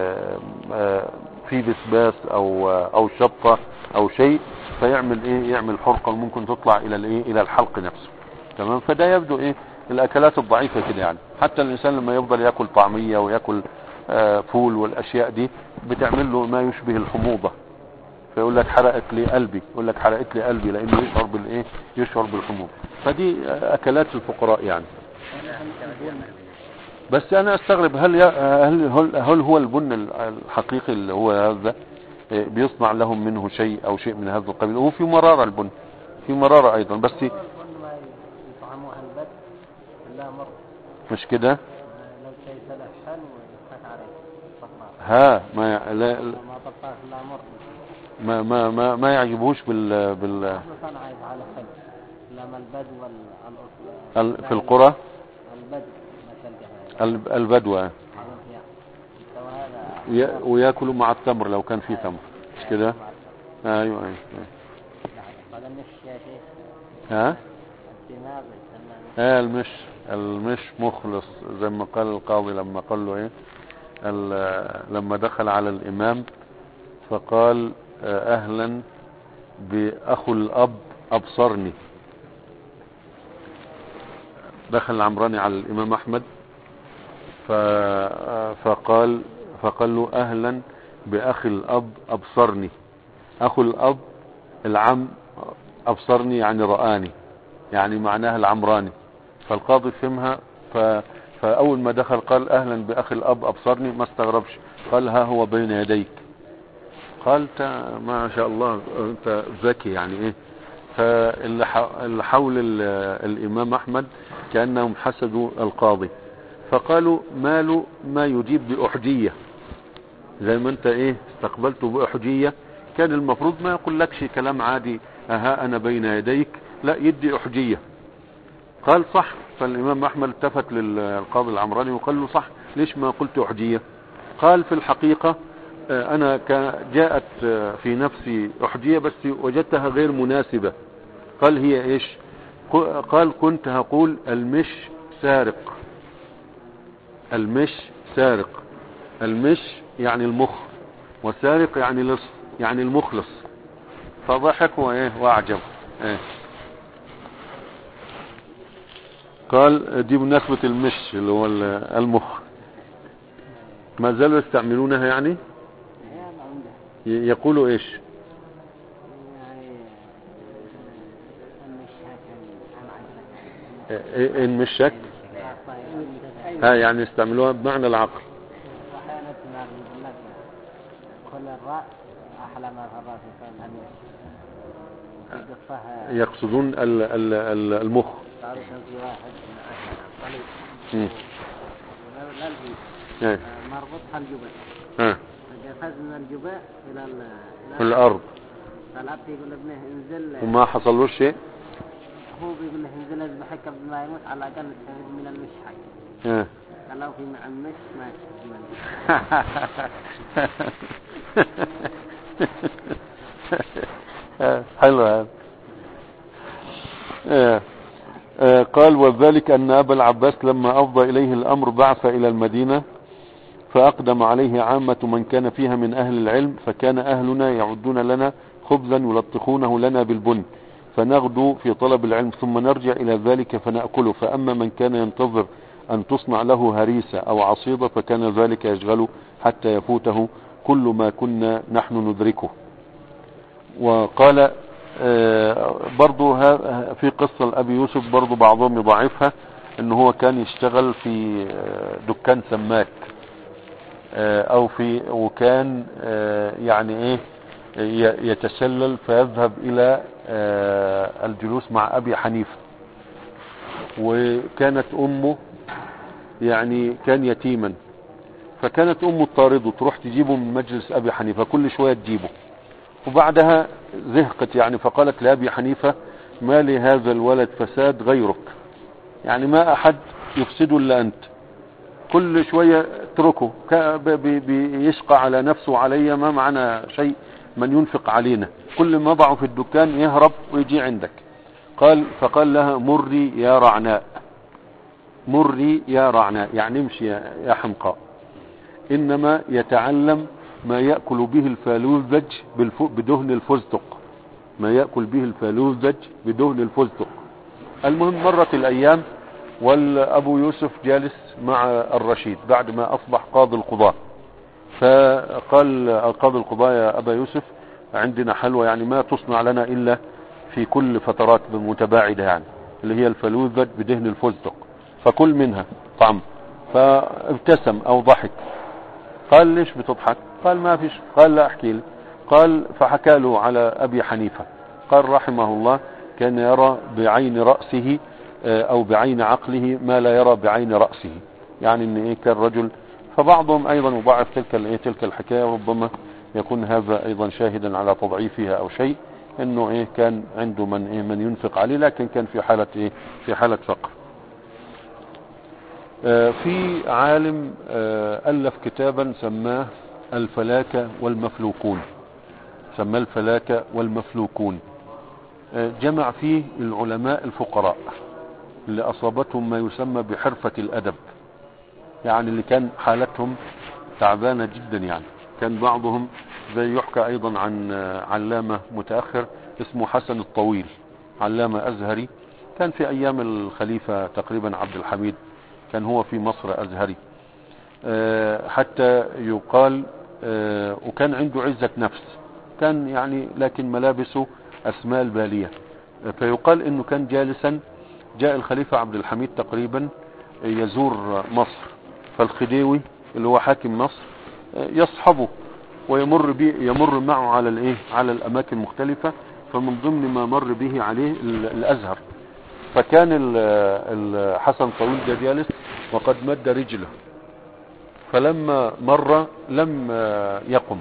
في بسباس او شطة او شيء، فيعمل يعمل حرقة وممكن تطلع الى الحلق نفسه. تمام. فده يبدو الاكلات الضعيفة كده يعني. حتى الانسان لما يفضل ياكل طعمية وياكل فول والاشياء دي بتعمل له ما يشبه الحموضة، فيقول لك حرقت لي قلبي، يقول لك حرقت لي قلبي، لانه يشعر بالحموضة. فدي اكلات الفقراء يعني. بس انا استغرب، هل هو البن الحقيقي اللي هو هذا بيصنع لهم منه شيء او شيء من هذا القبيل؟ هو في مرارة البن، في مرارة ايضا، بس يطعموها البت لا مر مش كده. لو شيء سلحن ويضحك عليه ها ما طبخ لا مر ما يعجبوش بال كان عايز على خل لما البدو في القرى البدو ما تلقاها البدوة هذا وياكلوا مع التمر لو كان في تمر، مش كده. ايوه هذا مش يا شيخ. ها الدماغ المش مخلص، زي ما قال القاضي لما قال له لما دخل على الامام فقال اهلا باخو الاب ابصرني. دخل العمراني على الامام احمد فقال له اهلا باخي الاب ابصرني. اخو الاب العم، ابصرني يعني رآني، يعني معناها العمراني. فالقاضي فهمها، فاول ما دخل قال اهلا باخي الاب ابصرني، ما استغربش، قال ها هو بين يديك. قال ما شاء الله انت ذكي يعني فاللي حول الامام احمد كأنهم حسدوا القاضي، فقالوا ماله ما يجيب بأحجية، زي ما انت استقبلته بأحجية، كان المفروض ما يقول لكش كلام عادي اها انا بين يديك، لا يدي أحجية. قال صح. فالامام احمد التفت للقاضي العمراني وقال له صح، ليش ما قلت أحجية؟ قال في الحقيقة انا جاءت في نفسي أحجية بس وجدتها غير مناسبة. قال هي ايش؟ قال كنت هقول المش سارق. المش سارق، المش يعني المخ، والسارق يعني لص، يعني المخلص. فضحك واعجب. قال دي بمناسبة المش اللي هو المخ. ما زالوا يستعملونها يعني. يقولوا ايش؟ ان مش شك يعني يستعملوها بمعنى العقل. يقصدون المخ. قالوا كان في واحد من أهل الطريق لا الهي مربوط الجبل فجفز من الجبل إلى الأرض. فالأب يقول ابنه انزل وما حصلوش شيء. هو بيقول له انزل اذبحك قبل ما يموت على الأقل تستفيد من المش حي. قال له في مع المش ما حلو هذا. قال وذلك أن أبا العباس لما أفضى إليه الأمر بعث إلى المدينة فأقدم عليه عامة من كان فيها من أهل العلم، فكان أهلنا يعدون لنا خبزا يلطخونه لنا بالبن فنغدو في طلب العلم ثم نرجع إلى ذلك فنأكله. فأما من كان ينتظر أن تصنع له هريسة أو عصيدة فكان ذلك يشغله حتى يفوته كل ما كنا نحن ندركه. وقال برضو في قصة لأبي يوسف برضو بعضهم يضاعفها انه هو كان يشتغل في دكان سماك او وكان يعني ايه يتسلل فيذهب الى الجلوس مع ابي حنيفة. وكانت امه يعني كان يتيما، فكانت امه تطارده تروح تجيبه من مجلس ابي حنيفة كل شوية تجيبه. وبعدها زهقت يعني فقالت لأبي حنيفة ما لهذا الولد فساد غيرك، يعني ما أحد يفسده إلا أنت، كل شوية اتركه بيشقى على نفسه وعلي، ما معنا شيء من ينفق علينا، كل ما ضعه في الدكان يهرب ويجي عندك. فقال لها مري يا رعناء، مري يا رعناء يعني امشي يا حمقاء، إنما يتعلم ما يأكل به الفالوذج بدهن الفستق، ما يأكل به الفالوذج بدهن الفستق. المهم مرت الأيام والأبو يوسف جالس مع الرشيد بعد ما أصبح قاضي القضاء، فقال قاضي القضاء يا أبا يوسف عندنا حلوى يعني ما تصنع لنا إلا في كل فترات متباعدة يعني اللي هي الفالوذج بدهن الفستق، فكل منها طعم. فابتسم أو ضحك. قال ليش بتضحك؟ قال ما فيش. قال لا احكي لي. قال فحكى له على ابي حنيفة. قال رحمه الله كان يرى بعين رأسه او بعين عقله ما لا يرى بعين رأسه، يعني ان ايه كان رجل. فبعضهم ايضا يضاعف تلك الحكاية، وربما يكون هذا ايضا شاهدا على تضعيفها او شيء، انه ايه كان عنده من ينفق عليه، لكن كان في حالة ايه في حالة فقر. في عالم ألف كتابا سماه الفلاكة والمفلوكون، سماه الفلاكة والمفلوكون. جمع فيه العلماء الفقراء اللي أصابتهم ما يسمى بحرفة الأدب، يعني اللي كان حالتهم تعبانة جدا. يعني كان بعضهم زي يحكى أيضا عن علامة متأخر اسمه حسن الطويل، علامة أزهري، كان في أيام الخليفة تقريبا عبد الحميد، كان هو في مصر أزهري حتى يقال، وكان عنده عزة نفس، كان يعني لكن ملابسه أسمال بالية. فيقال انه كان جالسا، جاء الخليفة عبد الحميد تقريبا يزور مصر، فالخديوي اللي هو حاكم مصر يصحبه ويمر معه على الاماكن المختلفة، فمن ضمن ما مر به عليه الازهر. فكان الحسن طويل ده جالس وقد مد رجله، فلما مر لم يقم.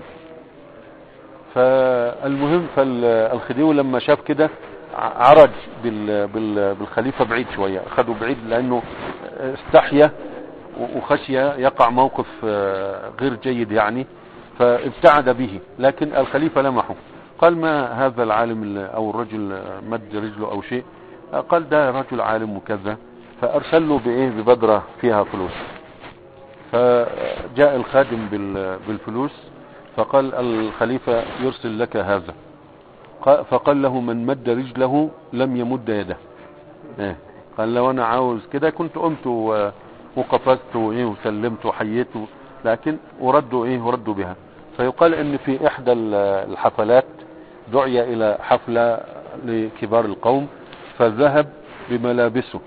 فالمهم فالخديوي لما شاف كده عرج بالخليفة بعيد شوية، اخذه بعيد لانه استحيا وخشي يقع موقف غير جيد يعني، فابتعد به. لكن الخليفة لمحه، قال ما هذا العالم او الرجل مد رجله او شيء؟ قال ده رجل عالم وكذا. فارسل له ببدرة فيها فلوس، فجاء الخادم بالفلوس، فقال الخليفة يرسل لك هذا. فقال له من مد رجله لم يمد يده. قال لو انا عاوز كده كنت قمت وقفزت وسلمت وحييت، لكن وردوا بها. فيقال ان في احدى الحفلات دعي الى حفلة لكبار القوم، فذهب بملابسه،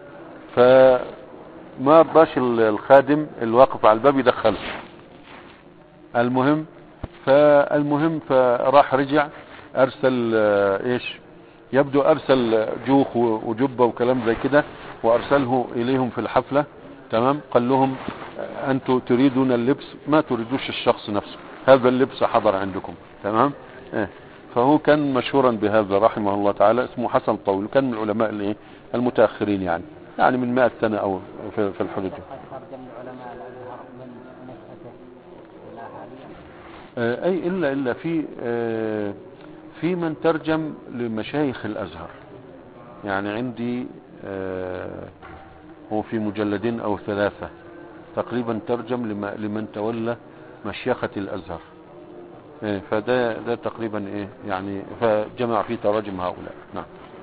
فما رضاش الخادم الواقف على الباب يدخله. المهم فراح رجع ارسل يبدو ارسل جوخ وجبة وكلام زي كده، وارسله اليهم في الحفلة. تمام. قال لهم انتوا تريدون اللبس، ما تريدوش الشخص نفسه، هذا اللبس حضر عندكم. تمام. فهو كان مشهورا بهذا رحمه الله تعالى، اسمه حسن طويل، وكان من العلماء المتأخرين، يعني من 100 سنة او في الحدود. اي الا في من ترجم لمشايخ الازهر، يعني عندي هو في مجلدين او 3 تقريبا ترجم لمن تولى مشيخة الازهر. فده تقريبا يعني فجمع فيه تراجم هؤلاء. نعم.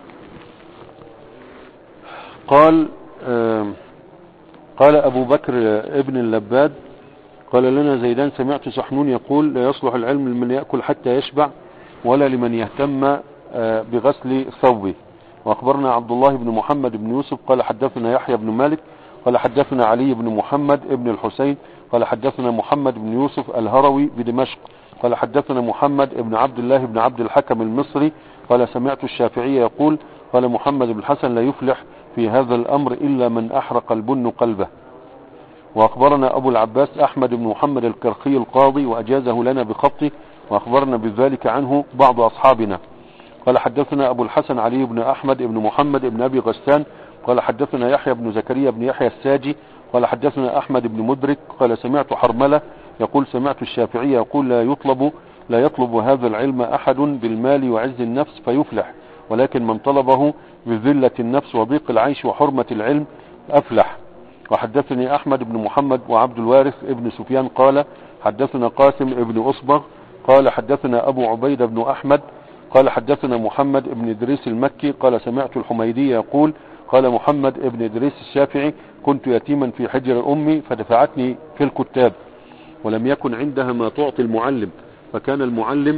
قال ابو بكر ابن اللباد قال لنا زيدان سمعت سحنون يقول لا يصلح العلم لمن يأكل حتى يشبع ولا لمن يهتم بغسل ثوبه. واخبرنا عبد الله بن محمد بن يوسف قال حدثنا يحيى بن مالك قال حدثنا علي بن محمد ابن الحسين قال حدثنا محمد بن يوسف الهروي بدمشق قال حدثنا محمد بن عبد الله بن عبد الحكم المصري قال سمعت الشافعي يقول قال محمد بن الحسن لا يفلح في هذا الامر الا من احرق البن قلبه. واخبرنا ابو العباس احمد بن محمد الكرخي القاضي واجازه لنا بخطه، واخبرنا بذلك عنه بعض اصحابنا. قال حدثنا ابو الحسن علي بن احمد بن محمد بن ابي غسان قال حدثنا يحيى بن زكريا بن يحيى الساجي قال حدثنا احمد بن مدرك قال سمعت حرملة يقول سمعت الشافعي يقول لا يطلب هذا العلم احد بالمال وعز النفس فيفلح، ولكن من طلبه بذلة النفس وضيق العيش وحرمة العلم افلح. وحدثني احمد بن محمد وعبد الوارث ابن سفيان قال حدثنا قاسم ابن اصبغ قال حدثنا ابو عبيدة بن احمد قال حدثنا محمد بن ادريس المكي قال سمعت الحميدي يقول قال محمد بن ادريس الشافعي كنت يتيما في حجر امي فدفعتني في الكتاب ولم يكن عندها ما تعطي المعلم، فكان المعلم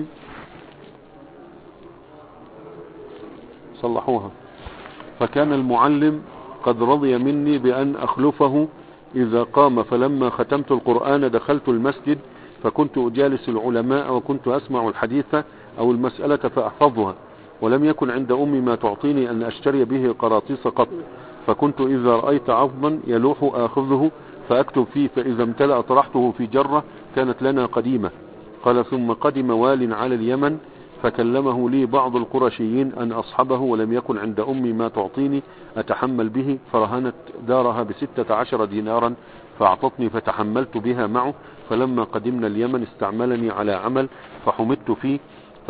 صلحوها فكان المعلم قد رضي مني بأن أخلفه إذا قام، فلما ختمت القرآن دخلت المسجد فكنت أجالس العلماء وكنت أسمع الحديث أو المسألة فأحفظها، ولم يكن عند أمي ما تعطيني أن أشتري به قراطيس قط، فكنت إذا رأيت عظما يلوح آخذه فأكتب فيه، فإذا امتلأ طرحته في جرة كانت لنا قديمة. قال ثم قدم وال على اليمن فكلمه لي بعض القرشيين أن أصحبه، ولم يكن عند أمي ما تعطيني أتحمل به، فرهنت دارها ب16 دينارا فأعطتني فتحملت بها معه، فلما قدمنا اليمن استعملني على عمل فحمدت فيه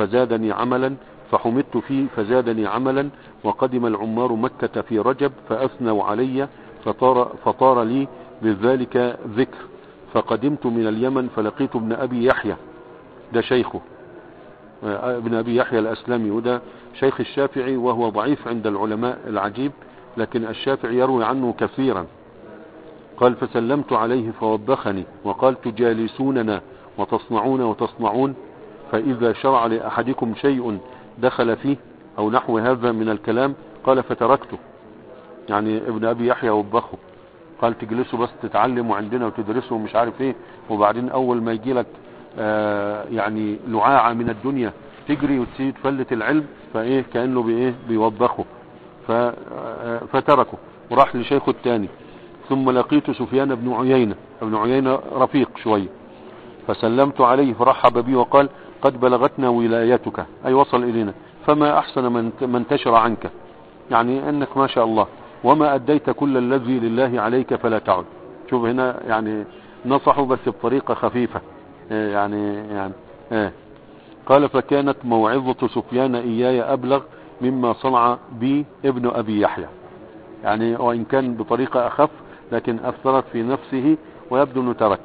فزادني عملا وقدم العمار مكة في رجب فأثنوا علي فطار لي بذلك ذكر، فقدمت من اليمن فلقيت ابن أبي يحيى، ده شيخه ابن أبي يحيى الأسلمي، وده شيخ الشافعي وهو ضعيف عند العلماء العجيب، لكن الشافعي يروي عنه كثيرا. قال فسلمت عليه فوبخني وقال تجالسوننا وتصنعون فإذا شرع لأحدكم شيء دخل فيه أو نحو هذا من الكلام قال فتركته، يعني ابن أبي يحيى وبخه، قال تجلسوا بس تتعلموا عندنا وتدرسوا مش عارف ايه، وبعدين أول ما يجي لك يعني لعاعة من الدنيا تجري وتسيد فلة العلم، فايه كأنه بيوبخه، فتركه وراح لشيخه الثاني. ثم لقيت سفيان بن عيينة رفيق شوي فسلمت عليه فرحب بي وقال قد بلغتنا ولايتك، أي وصل إلينا، فما أحسن من انتشر عنك، يعني أنك ما شاء الله، وما أديت كل الذي لله عليك فلا تعد. شوف هنا يعني نصحه بس بطريقة خفيفة يعني قال فكانت موعظة سفيان إياي أبلغ مما صنع بي ابن أبي يحيى، يعني وإن كان بطريقة أخف لكن أثرت في نفسه ويبدو أنه ترك.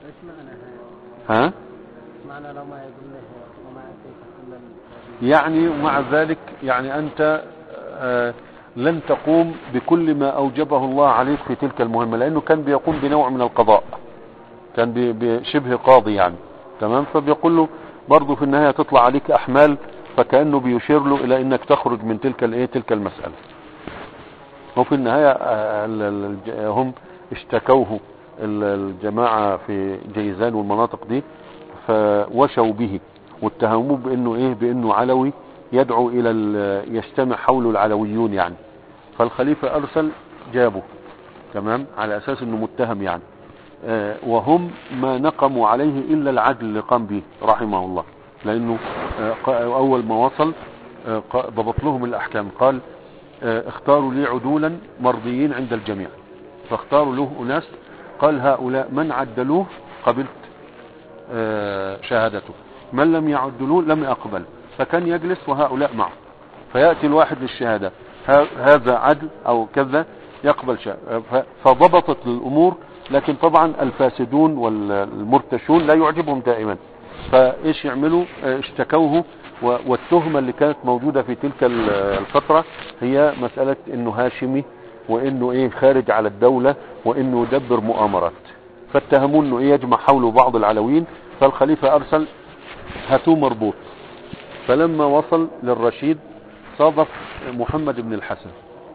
معنى لو ما يقول له وما أتيت يعني مع ذلك يعني أنت لن تقوم بكل ما أوجبه الله عليك في تلك المهمة، لأنه كان بيقوم بنوع من القضاء، كان بشبه قاضي يعني، تمام، فبيقول له برضه في النهاية تطلع عليك أحمال، فكأنه بيشير له إلى أنك تخرج من تلك المسألة. وفي النهاية هم اشتكوه الجماعة في جيزان والمناطق دي فوشوا به واتهموه بأنه بأنه علوي يدعو إلى يجتمع حوله العلويون يعني. فالخليفة أرسل جابه تمام على أساس أنه متهم يعني. وهم ما نقموا عليه إلا العدل اللي قام به رحمه الله، لأنه أول ما وصل ضبط لهم الأحكام، قال اختاروا لي عدولا مرضيين عند الجميع، فاختاروا له أناس قال هؤلاء من عدلوه قبلت شهادته، من لم يعدلوه لم يقبل. فكان يجلس وهؤلاء معه، فيأتي الواحد للشهادة هذا عدل أو كذا يقبل شهادة، فضبطت الأمور. لكن طبعا الفاسدون والمرتشون لا يعجبهم دائما، فايش يعملوا؟ اشتكوه. والتهمة اللي كانت موجودة في تلك الفترة هي مسألة انه هاشمي، وانه خارج على الدولة، وانه يدبر مؤامرات، فاتهموا انه يجمع حوله بعض العلويين. فالخليفة ارسل هاتوه مربوط. فلما وصل للرشيد صادف محمد بن الحسن،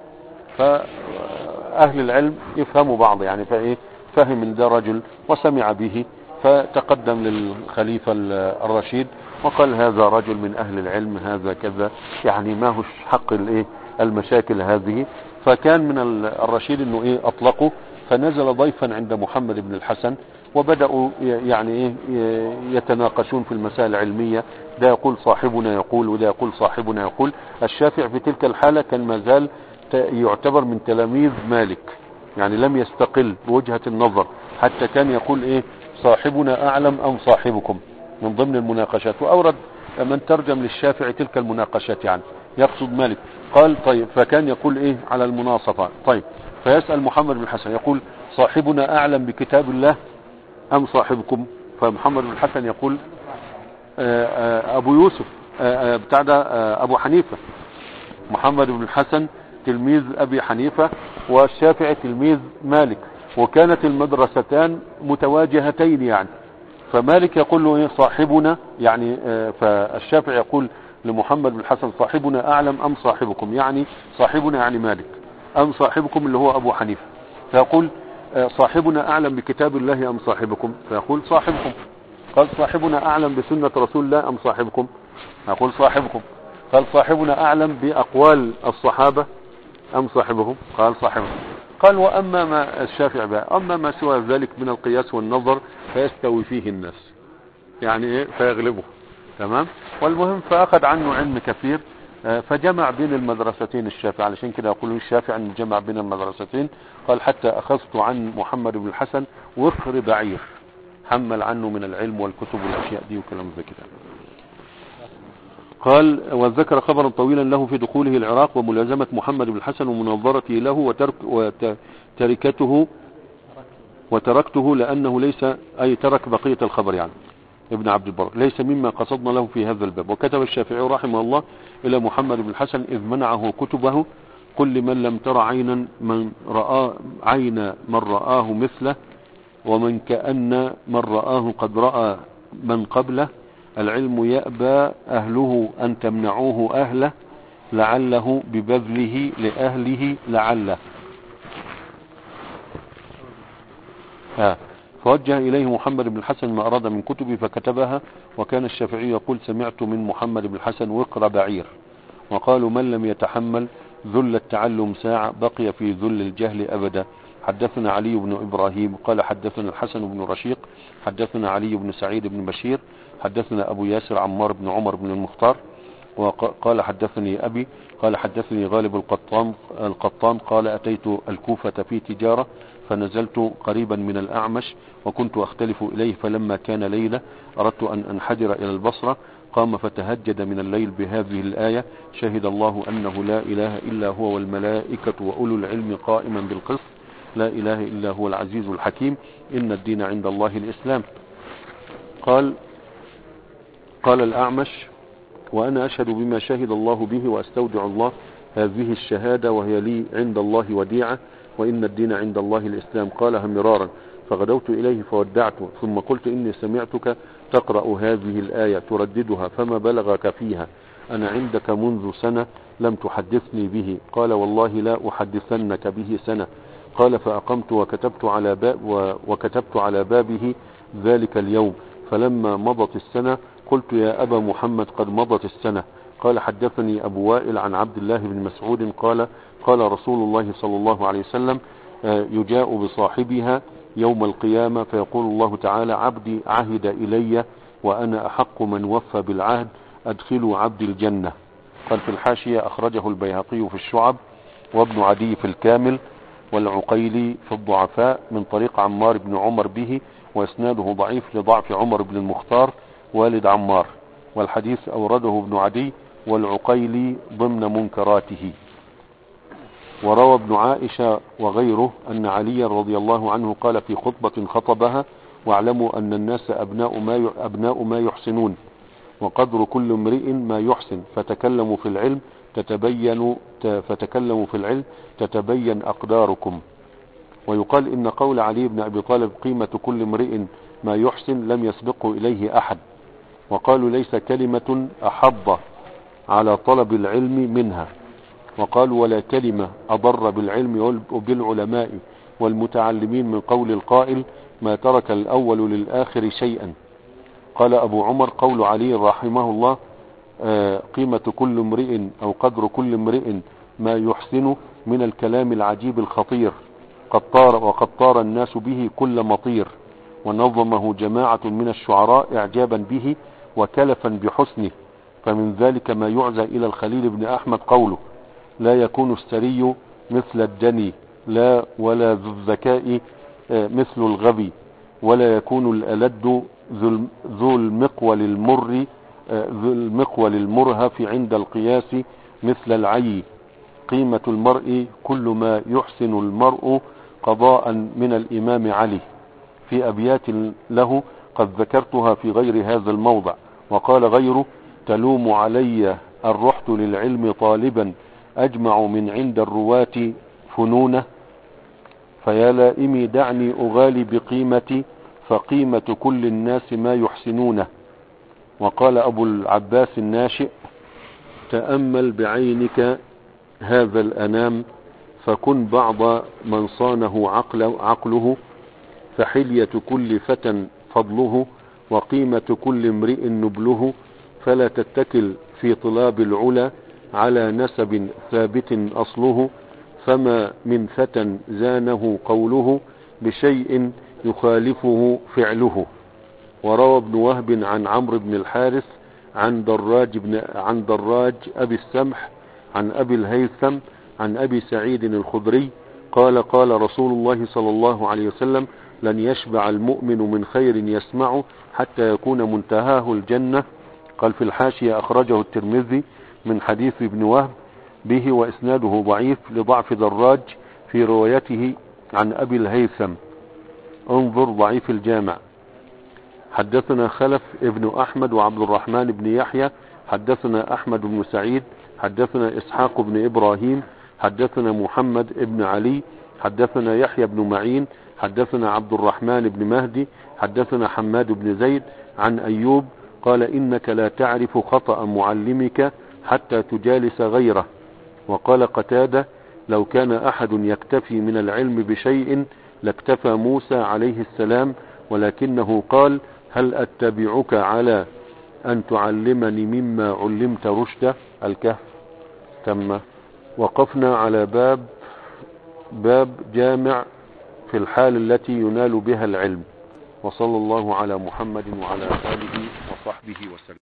فأهل العلم يفهموا بعض يعني، فهم ان ده رجل وسمع به، فتقدم للخليفة الرشيد وقال هذا رجل من أهل العلم، هذا كذا يعني، ما هوش حق المشاكل هذه. فكان من الرشيد انه اطلقه، فنزل ضيفا عند محمد بن الحسن، وبدأوا يعني يتناقشون في المسائل العلمية، ده يقول صاحبنا يقول وده يقول صاحبنا يقول. الشافعي في تلك الحالة كان ما زال يعتبر من تلاميذ مالك، يعني لم يستقل بوجهة النظر، حتى كان يقول صاحبنا أعلم أم صاحبكم من ضمن المناقشات. وأورد من ترجم للشافعي تلك المناقشات يعني يقصد مالك. قال طيب، فكان يقول على المناصفة. طيب، فيسأل محمد بن الحسن يقول صاحبنا أعلم بكتاب الله أم صاحبكم؟ فمحمد بن الحسن يقول أبو يوسف بتاع ده أبو حنيفة. محمد بن الحسن تلميذ أبي حنيفة، والشافعي تلميذ مالك، وكانت المدرستان متواجهتين يعني. فمالك يقول له صاحبنا يعني، فالشافعي يقول لمحمد بن الحسن صاحبنا أعلم أم صاحبكم؟ يعني صاحبنا يعني مالك، أم صاحبكم اللي هو أبو حنيفة؟ فيقول صاحبنا أعلم بكتاب الله أم صاحبكم؟ فيقول صاحبكم. قال صاحبنا أعلم بسنة رسول الله أم صاحبكم؟ يقول صاحبكم. قال صاحبنا أعلم بأقوال الصحابة أم صاحبهم؟ قال صاحبهم. قال وأما ما الشافعي بقى، أما ما سوى ذلك من القياس والنظر فيستوي فيه الناس يعني فيغلبه تمام. والمهم فأخذ عنه علم كثير، فجمع بين المدرستين الشافعي، علشان كده يقولون الشافعي أنه جمع بين المدرستين. قال حتى أخذت عن محمد بن الحسن وفر بعير، حمل عنه من العلم والكتب والأشياء دي وكلام زي كده. قال وذكر خبرا طويلا له في دخوله العراق وملازمة محمد بن الحسن ومناظرته له وتركته لأنه ليس أي ترك بقية الخبر يعني ابن عبد البر ليس مما قصدنا له في هذا الباب. وكتب الشافعي رحمه الله إلى محمد بن الحسن إذ منعه كتبه قل لمن لم تر عين من رآه مثله ومن كأن من رآه قد رأى من قبله العلم يأبى أهله أن تمنعوه أهله لعله ببذله لأهله لعله. فوجه إليه محمد بن الحسن ما أراد من كتبه فكتبها. وكان الشافعي يقول سمعت من محمد بن الحسن وقر بعير، وقالوا من لم يتحمل ذل التعلم ساعة بقي في ذل الجهل أبدا. حدثنا علي بن إبراهيم قال حدثنا الحسن بن رشيق حدثنا علي بن سعيد بن بشير حدثنا أبو ياسر عمار بن عمر بن المختار وقال حدثني أبي قال حدثني غالب القطان قال أتيت الكوفة في تجارة فنزلت قريبا من الأعمش وكنت أختلف إليه، فلما كان ليلة أردت أن أنحدر إلى البصرة قام فتهجد من الليل بهذه الآية شهد الله أنه لا إله إلا هو والملائكة وأولو العلم قائما بالقسط لا إله إلا هو العزيز الحكيم إن الدين عند الله الإسلام. قال الأعمش وأنا أشهد بما شهد الله به وأستودع الله هذه الشهادة وهي لي عند الله وديعة وإن الدين عند الله الإسلام. قالها مرارا فغدوت إليه فودعته ثم قلت إني سمعتك تقرأ هذه الآية ترددها فما بلغك فيها أنا عندك منذ سنة لم تحدثني به. قال والله لا أحدثنك به سنة. قال فأقمت وكتبت على بابه ذلك اليوم فلما مضت السنة قلت يا أبا محمد قد مضت السنة قال حدثني أبو وائل عن عبد الله بن مسعود قال قال رسول الله صلى الله عليه وسلم يجاء بصاحبها يوم القيامة فيقول الله تعالى عبدي عهد إلي وأنا أحق من وفى بالعهد أدخلوا عبدي الجنة. قال في الحاشية أخرجه البيهقي في الشعب وابن عدي في الكامل والعقيلي في الضعفاء من طريق عمار بن عمر به، وإسناده ضعيف لضعف عمر بن المختار والد عمار، والحديث أورده ابن عدي والعقيلي ضمن منكراته. وروى ابن عائشة وغيره أن علي رضي الله عنه قال في خطبة خطبها واعلموا أن الناس أبناء ما يحسنون وقدر كل امرئ ما يحسن فتكلموا في العلم تتبين أقداركم. ويقال إن قول علي بن أبي طالب قيمة كل امرئ ما يحسن لم يسبقه إليه أحد، وقالوا ليس كلمة أحض على طلب العلم منها، وقالوا ولا كلمة أضر بالعلم وبالعلماء والمتعلمين من قول القائل ما ترك الأول للآخر شيئا. قال أبو عمر قول علي رحمه الله قيمة كل امرئ أو قدر كل امرئ ما يحسن من الكلام العجيب الخطير وقد طار الناس به كل مطير، ونظمه جماعة من الشعراء إعجابا به وكلفا بحسنه. فمن ذلك ما يعزى إلى الخليل بن أحمد قوله لا يكون السري مثل الدني لا ولا ذو الذكاء مثل الغبي ولا يكون الألد ذو المقول المرهف عند القياس مثل العي. قيمة المرء كل ما يحسن المرء قضاء من الإمام علي، في أبيات له قد ذكرتها في غير هذا الموضع. وقال غيره تلوم علي الرحت للعلم طالبا أجمع من عند الرواة فنونه فيا لائمي دعني أغالي بقيمتي فقيمة كل الناس ما يحسنونه. وقال أبو العباس الناشئ تأمل بعينك هذا الأنام فكن بعض من صانه عقله فحلية كل فتى فضله وقيمة كل امرئ نبله فلا تتكل في طلاب العلا على نسب ثابت أصله فما من فتى زانه قوله بشيء يخالفه فعله. وروى ابن وهب عن عمرو بن الحارث عن دراج أبي السمح عن أبي الهيثم عن أبي سعيد الخدري قال قال رسول الله صلى الله عليه وسلم لن يشبع المؤمن من خير يسمعه حتى يكون منتهاه الجنة. قال في الحاشية أخرجه الترمذي من حديث ابن وهب به وإسناده ضعيف لضعف دراج في روايته عن أبي الهيثم، انظر ضعيف الجامع. حدثنا خلف ابن أحمد وعبد الرحمن بن يحيى حدثنا أحمد بن سعيد حدثنا إسحاق بن إبراهيم حدثنا محمد بن علي حدثنا يحيى بن معين حدثنا عبد الرحمن بن مهدي حدثنا حماد بن زيد عن أيوب قال إنك لا تعرف خطأ معلمك حتى تجالس غيره. وقال قتادة لو كان أحد يكتفي من العلم بشيء لاكتفى موسى عليه السلام ولكنه قال هل أتبعك على أن تعلمني مما علمت رشدا الكهف. تم. وقفنا على باب جامع في الحال التي ينال بها العلم. وصلى الله على محمد وعلى آله وصحبه وسلم.